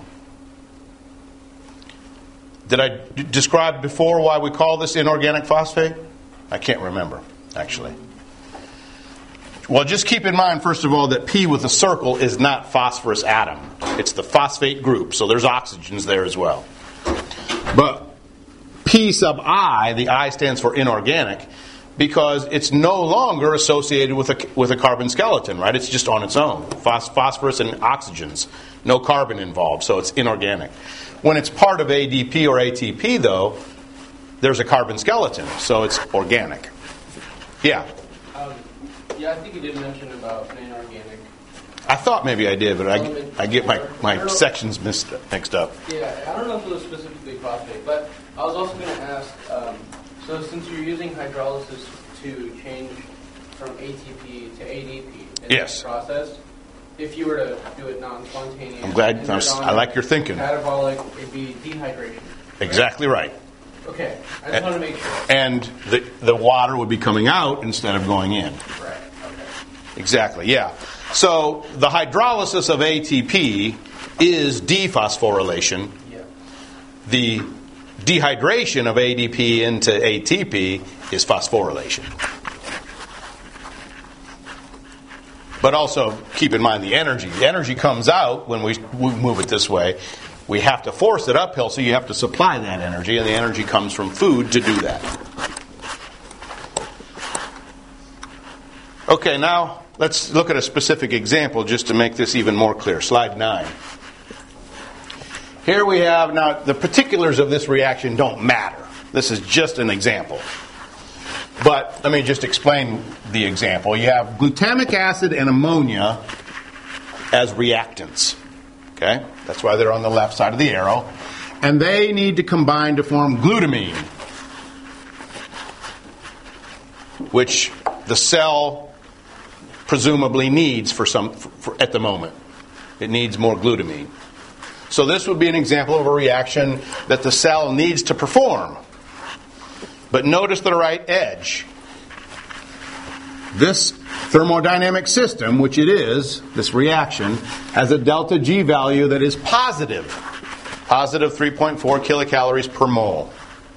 Did I describe before why we call this inorganic phosphate? I can't remember, actually. Well, just keep in mind, first of all, that P with a circle is not phosphorus atom. It's the phosphate group, so there's oxygens there as well. But P sub I, the I stands for inorganic, because it's no longer associated with a carbon skeleton, right? It's just on its own. Phosphorus and oxygens. No carbon involved, so it's inorganic. When it's part of ADP or ATP, though, there's a carbon skeleton, so it's organic. Yeah? Yeah, I think you did mention about an inorganic. I thought maybe I did, but I get my sections mixed up. Yeah, I don't know if it was specifically phosphate, but I was also going to ask, so since you're using hydrolysis to change from ATP to ADP in this process, if you were to do it non-spontaneous, I'm glad. I like your thinking. Catabolic, it'd be dehydration. Exactly right. Okay, I just want to make sure. And the water would be coming out instead of going in. Right, okay. Exactly, yeah. So the hydrolysis of ATP is dephosphorylation. Yeah. The dehydration of ADP into ATP is phosphorylation. But also keep in mind the energy. The energy comes out when we move it this way. We have to force it uphill, so you have to supply that energy, and the energy comes from food to do that. Okay, now let's look at a specific example just to make this even more clear. Slide 9. Here we have, now the particulars of this reaction don't matter. This is just an example. But let me just explain the example. You have glutamic acid and ammonia as reactants. Okay? That's why they're on the left side of the arrow. And they need to combine to form glutamine, which the cell presumably needs for at the moment. It needs more glutamine. So this would be an example of a reaction that the cell needs to perform. But notice the right edge. This thermodynamic system, which it is, this reaction, has a delta G value that is positive. Positive 3.4 kilocalories per mole.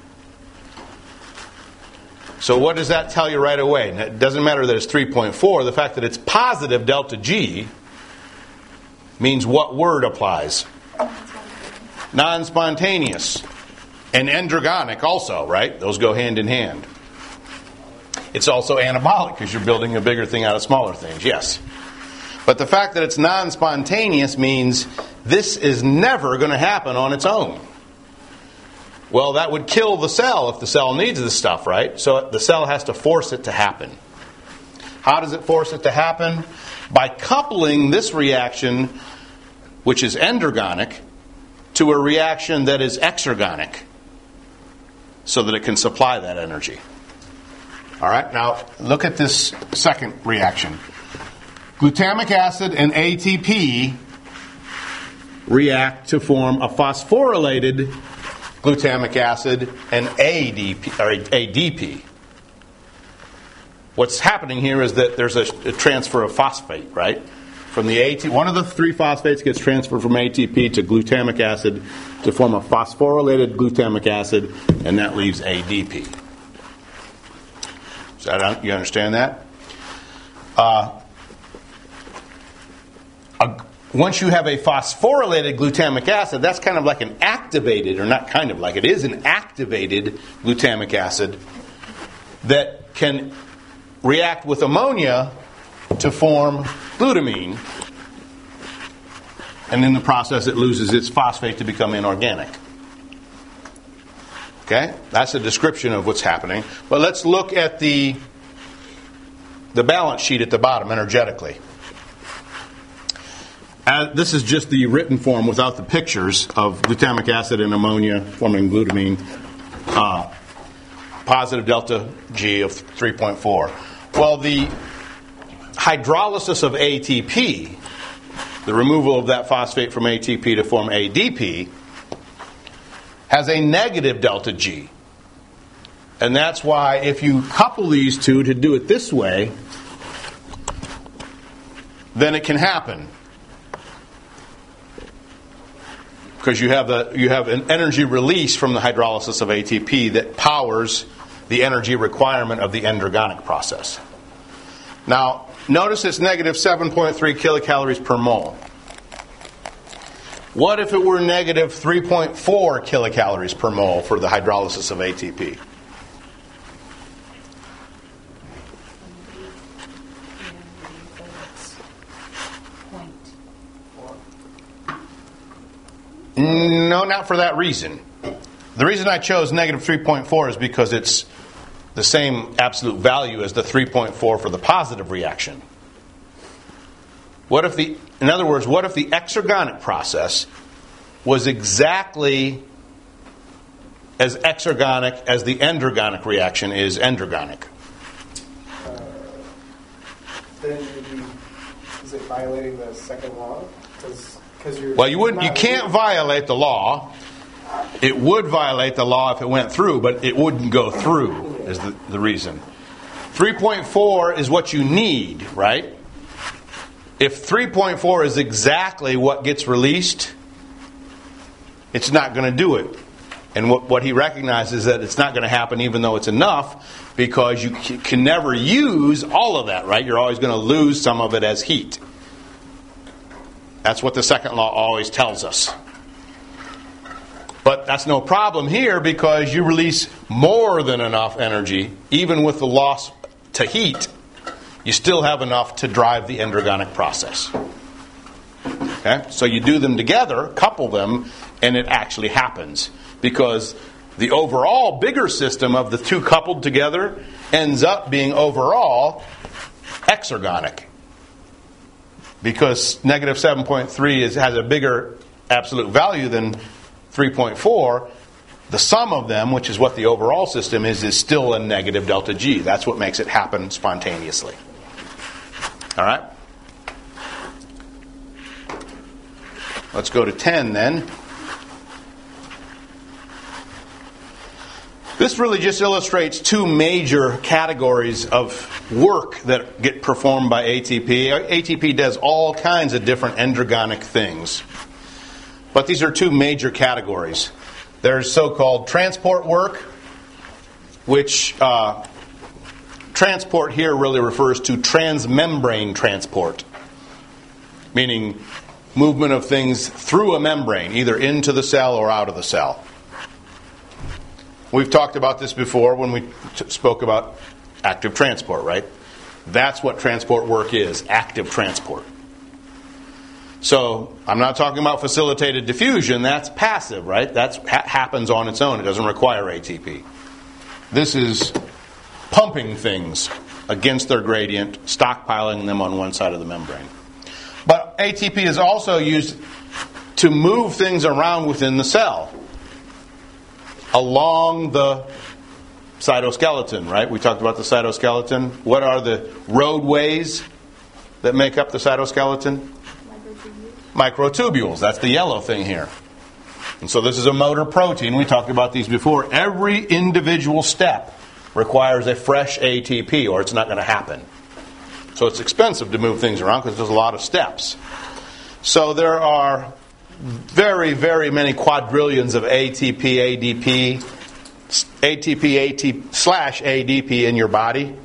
So what does that tell you right away? It doesn't matter that it's 3.4. The fact that it's positive delta G means what word applies? Non-spontaneous. And endergonic also, right? Those go hand in hand. It's also anabolic because you're building a bigger thing out of smaller things, yes. But the fact that it's non-spontaneous means this is never going to happen on its own. Well, that would kill the cell if the cell needs this stuff, right? So the cell has to force it to happen. How does it force it to happen? By coupling this reaction, which is endergonic, to a reaction that is exergonic, so that it can supply that energy. All right, now look at this second reaction. Glutamic acid and ATP react to form a phosphorylated glutamic acid and ADP. What's happening here is that there's a transfer of phosphate, right? From the one of the 3 phosphates gets transferred from ATP to glutamic acid to form a phosphorylated glutamic acid, and that leaves ADP. You understand that? Once you have a phosphorylated glutamic acid, that's kind of like an activated, or not kind of like, it is an activated glutamic acid that can react with ammonia to form glutamine, and in the process it loses its phosphate to become inorganic. Okay? That's a description of what's happening. But let's look at the balance sheet at the bottom energetically. This is just the written form without the pictures of glutamic acid and ammonia forming glutamine. Positive delta G of 3.4. Well, the hydrolysis of ATP, the removal of that phosphate from ATP to form ADP, has a negative delta G. And that's why if you couple these two to do it this way, then it can happen. Because you have an energy release from the hydrolysis of ATP that powers the energy requirement of the endergonic process. Now, notice it's negative 7.3 kilocalories per mole. What if it were negative 3.4 kilocalories per mole for the hydrolysis of ATP? No, not for that reason. The reason I chose negative 3.4 is because it's the same absolute value as the 3.4 for the positive reaction. In other words, what if the exergonic process was exactly as exergonic as the endergonic reaction is endergonic? Then is it violating the second law? Well, you can't violate the law. It would violate the law if it went through, but it wouldn't go through, is the reason. 3.4 is what you need, right? If 3.4 is exactly what gets released, it's not going to do it. And what he recognizes is that it's not going to happen even though it's enough, because you can never use all of that, right? You're always going to lose some of it as heat. That's what the second law always tells us. But that's no problem here, because you release more than enough energy, even with the loss to heat. You still have enough to drive the endergonic process. Okay? So you do them together, couple them, and it actually happens. Because the overall bigger system of the two coupled together ends up being overall exergonic. Because negative 7.3 has a bigger absolute value than 3.4, the sum of them, which is what the overall system is still a negative delta G. That's what makes it happen spontaneously. All right? Let's go to 10 then. This really just illustrates two major categories of work that get performed by ATP. ATP does all kinds of different endergonic things. But these are two major categories. There's so-called transport work, which transport here really refers to transmembrane transport, meaning movement of things through a membrane, either into the cell or out of the cell. We've talked about this before when we spoke about active transport, right? That's what transport work is, active transport. So I'm not talking about facilitated diffusion. That's passive, right? That happens on its own. It doesn't require ATP. This is pumping things against their gradient, stockpiling them on one side of the membrane. But ATP is also used to move things around within the cell, along the cytoskeleton, right? We talked about the cytoskeleton. What are the roadways that make up the cytoskeleton? Microtubules. That's the yellow thing here. And so this is a motor protein. We talked about these before. Every individual step requires a fresh ATP, or it's not going to happen. So it's expensive to move things around because there's a lot of steps. So there are very, very many quadrillions of ATP, ATP/ADP in your body.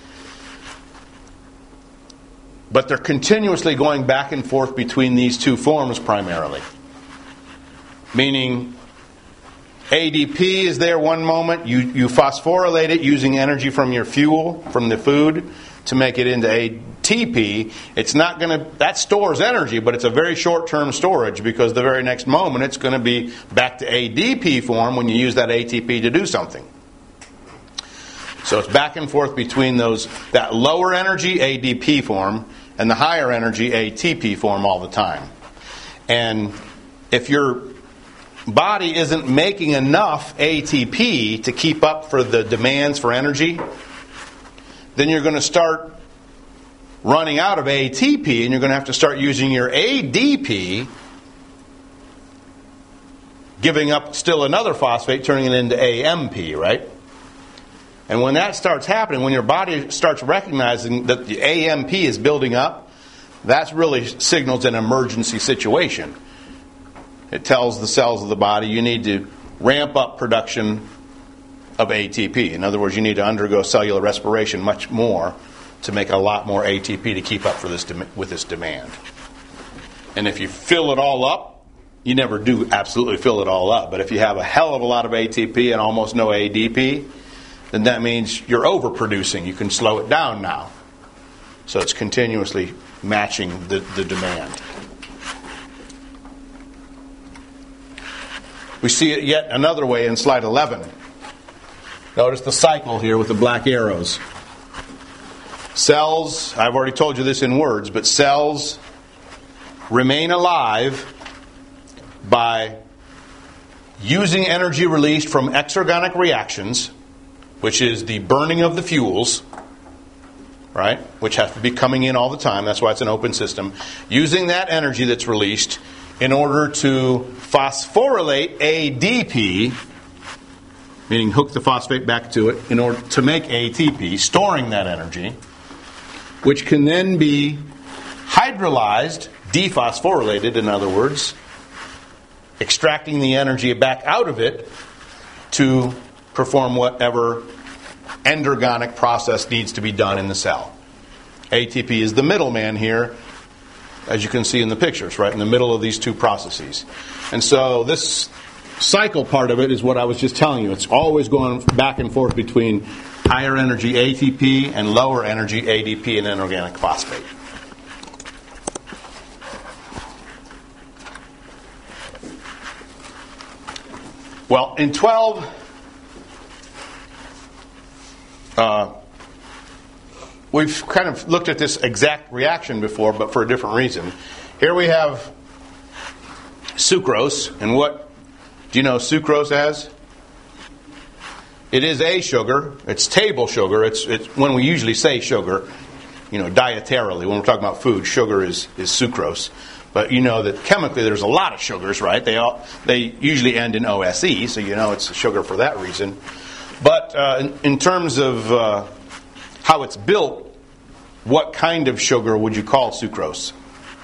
But they're continuously going back and forth between these two forms primarily. Meaning ADP is there one moment, you phosphorylate it using energy from your fuel, from the food, to make it into ATP. It's not going to, that stores energy, but it's a very short-term storage, because the very next moment it's going to be back to ADP form when you use that ATP to do something. So it's back and forth between that lower energy ADP form and the higher energy ATP form all the time. And if your body isn't making enough ATP to keep up for the demands for energy, then you're going to start running out of ATP, and you're going to have to start using your ADP, giving up still another phosphate, turning it into AMP, right? And when that starts happening, when your body starts recognizing that the AMP is building up, that really signals an emergency situation. It tells the cells of the body you need to ramp up production of ATP. In other words, you need to undergo cellular respiration much more to make a lot more ATP to keep up with this demand. And if you fill it all up, you never do absolutely fill it all up. But if you have a hell of a lot of ATP and almost no ADP, then that means you're overproducing. You can slow it down now. So it's continuously matching the demand. We see it yet another way in slide 11. Notice the cycle here with the black arrows. Cells, I've already told you this in words, but cells remain alive by using energy released from exergonic reactions, which is the burning of the fuels, right, which has to be coming in all the time. That's why it's an open system. Using that energy that's released in order to phosphorylate ADP, meaning hook the phosphate back to it, in order to make ATP, storing that energy, which can then be hydrolyzed, dephosphorylated, in other words, extracting the energy back out of it to perform whatever endergonic process needs to be done in the cell. ATP is the middleman here, as you can see in the pictures, right in the middle of these two processes. And so this cycle part of it is what I was just telling you. It's always going back and forth between higher energy ATP and lower energy ADP and inorganic phosphate. Well, in 12, we've kind of looked at this exact reaction before, but for a different reason. Here we have sucrose, and what do you know sucrose as? It is a sugar. It's table sugar. It's when we usually say sugar, dietarily, when we're talking about food, sugar is sucrose. But you know that chemically there's a lot of sugars, right? They usually end in OSE, so you know it's a sugar for that reason. But in terms of how it's built, what kind of sugar would you call sucrose?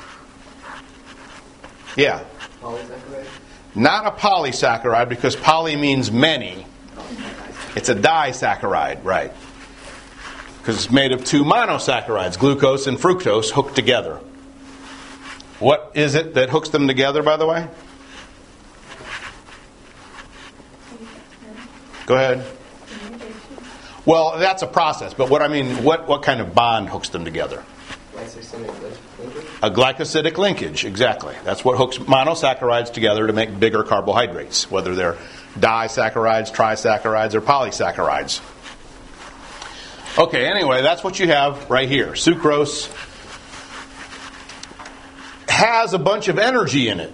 Yeah. Polysaccharide? Not a polysaccharide, because poly means many. It's a disaccharide, right? Because it's made of two monosaccharides, glucose and fructose, hooked together. What is it that hooks them together, by the way? Go ahead. Well, that's a process, but what I mean, what kind of bond hooks them together? Glycosidic linkage? A glycosidic linkage, exactly. That's what hooks monosaccharides together to make bigger carbohydrates, whether they're disaccharides, trisaccharides, or polysaccharides. Okay, anyway, that's what you have right here. Sucrose has a bunch of energy in it.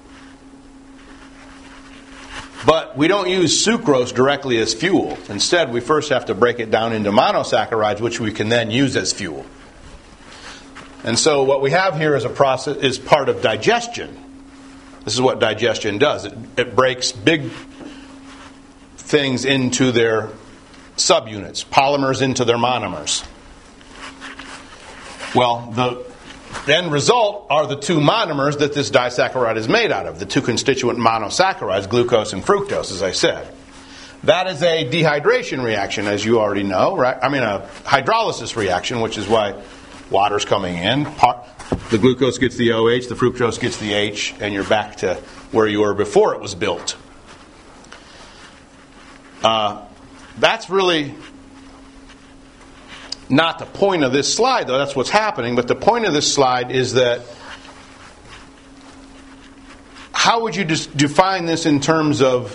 But we don't use sucrose directly as fuel. Instead, we first have to break it down into monosaccharides, which we can then use as fuel. And so what we have here is a process, is part of digestion. This is what digestion does. It breaks big things into their subunits, polymers into their monomers. Well, the end result are the two monomers that this disaccharide is made out of, the two constituent monosaccharides, glucose and fructose, as I said. That is a dehydration reaction, as you already know, right? I mean, a hydrolysis reaction, which is why water's coming in. The glucose gets the OH, the fructose gets the H, and you're back to where you were before it was built. That's really not the point of this slide, though. That's what's happening. But the point of this slide is that how would you define this in terms of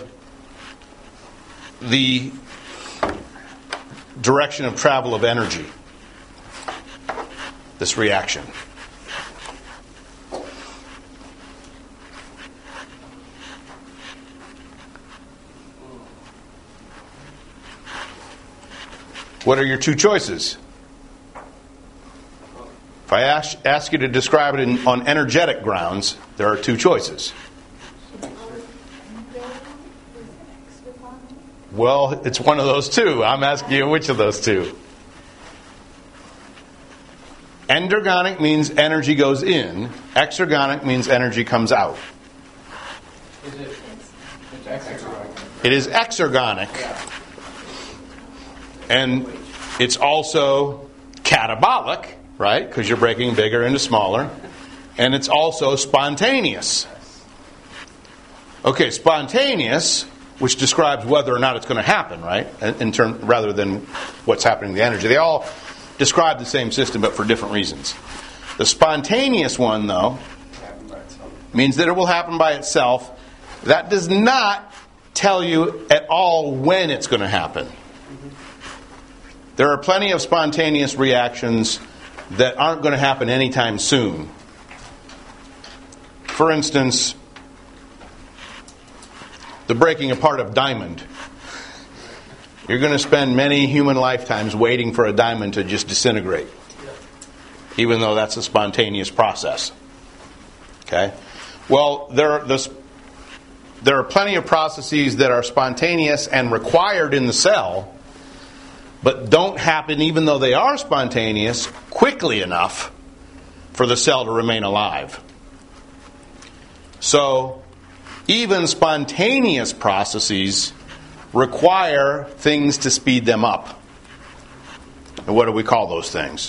the direction of travel of energy? This reaction. What are your two choices? If I ask you to describe it on energetic grounds, there are two choices. Well, it's one of those two. I'm asking you which of those two. Endergonic means energy goes in. Exergonic means energy comes out. Is it? It's exergonic. It is exergonic. And it's also catabolic, right? Because you're breaking bigger into smaller. And it's also spontaneous. Okay, spontaneous, which describes whether or not it's going to happen, right? Rather than what's happening to the energy. They all describe the same system, but for different reasons. The spontaneous one, though, means that it will happen by itself. That does not tell you at all when it's going to happen. There are plenty of spontaneous reactions that aren't going to happen anytime soon. For instance, the breaking apart of diamond. You're going to spend many human lifetimes waiting for a diamond to just disintegrate, even though that's a spontaneous process. Okay? Well, there are plenty of processes that are spontaneous and required in the cell, but don't happen, even though they are spontaneous, quickly enough for the cell to remain alive. So, even spontaneous processes require things to speed them up. And what do we call those things?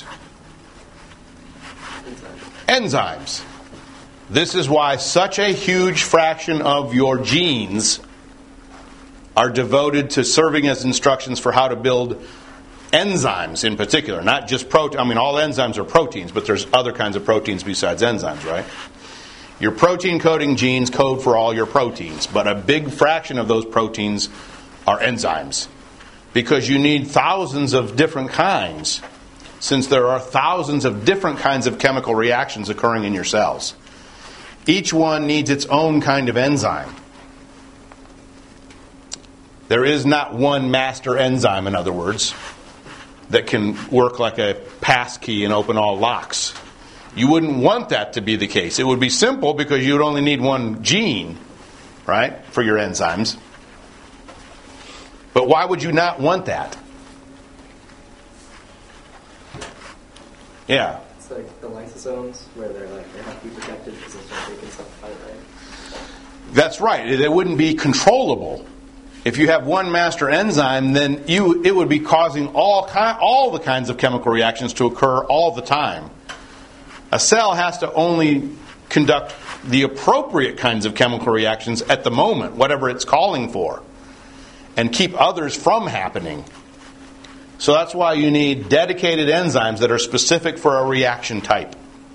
Enzymes. This is why such a huge fraction of your genes are devoted to serving as instructions for how to build enzymes in particular. Not just protein. I mean, all enzymes are proteins, but there's other kinds of proteins besides enzymes, right? Your protein coding genes code for all your proteins, but a big fraction of those proteins are enzymes, because you need thousands of different kinds, since there are thousands of different kinds of chemical reactions occurring in your cells. Each one needs its own kind of enzyme. There is not one master enzyme, in other words, that can work like a passkey and open all locks. You wouldn't want that to be the case. It would be simple because you would only need one gene, right, for your enzymes. But why would you not want that? Yeah. It's like the lysosomes, where they have to be protected because they start taking stuff apart, right? That's right. It wouldn't be controllable. If you have one master enzyme, then it would be causing all the kinds of chemical reactions to occur all the time. A cell has to only conduct the appropriate kinds of chemical reactions at the moment, whatever it's calling for, and keep others from happening. So that's why you need dedicated enzymes that are specific for a reaction type.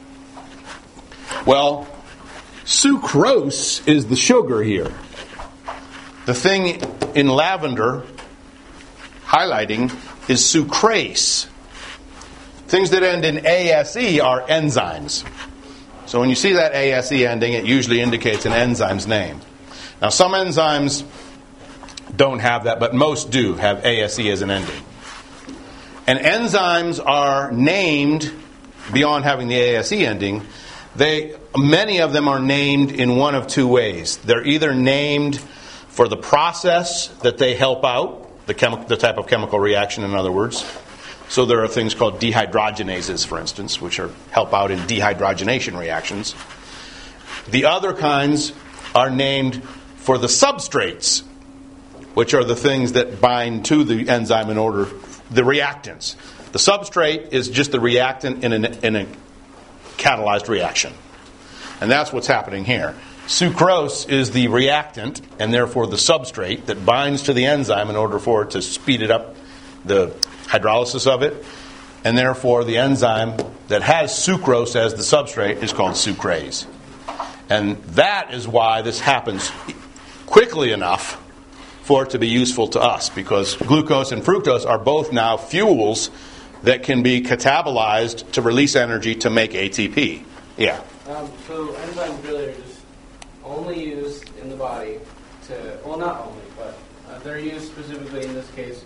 Well, sucrose is the sugar here. The thing in lavender highlighting is sucrase. Things that end in ASE are enzymes. So when you see that ASE ending, it usually indicates an enzyme's name. Now some enzymes don't have that, but most do have ASE as an ending. And enzymes are named, beyond having the ASE ending, many of them are named in one of two ways. They're either named for the process that they help out, the type of chemical reaction, in other words. So there are things called dehydrogenases, for instance, which help out in dehydrogenation reactions. The other kinds are named for the substrates, which are the things that bind to the enzyme the reactants. The substrate is just the reactant in a catalyzed reaction. And that's what's happening here. Sucrose is the reactant, and therefore the substrate that binds to the enzyme in order for it to speed it up, the hydrolysis of it. And therefore the enzyme that has sucrose as the substrate is called sucrase. And that is why this happens quickly enough for it to be useful to us, because glucose and fructose are both now fuels that can be catabolized to release energy to make ATP. Yeah. So enzymes really are just only used in the body to, well, not only, but they're used specifically in this case to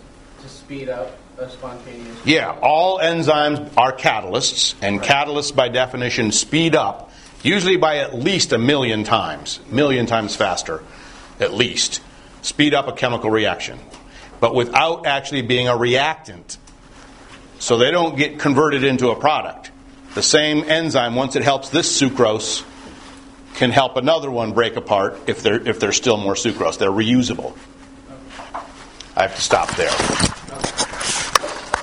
to speed up a spontaneous. Yeah, all enzymes are catalysts, and catalysts by definition speed up, usually by at least a million times faster, at least. Speed up a chemical reaction, but without actually being a reactant. So they don't get converted into a product. The same enzyme, once it helps this sucrose, can help another one break apart if there's still more sucrose. They're reusable. I have to stop there.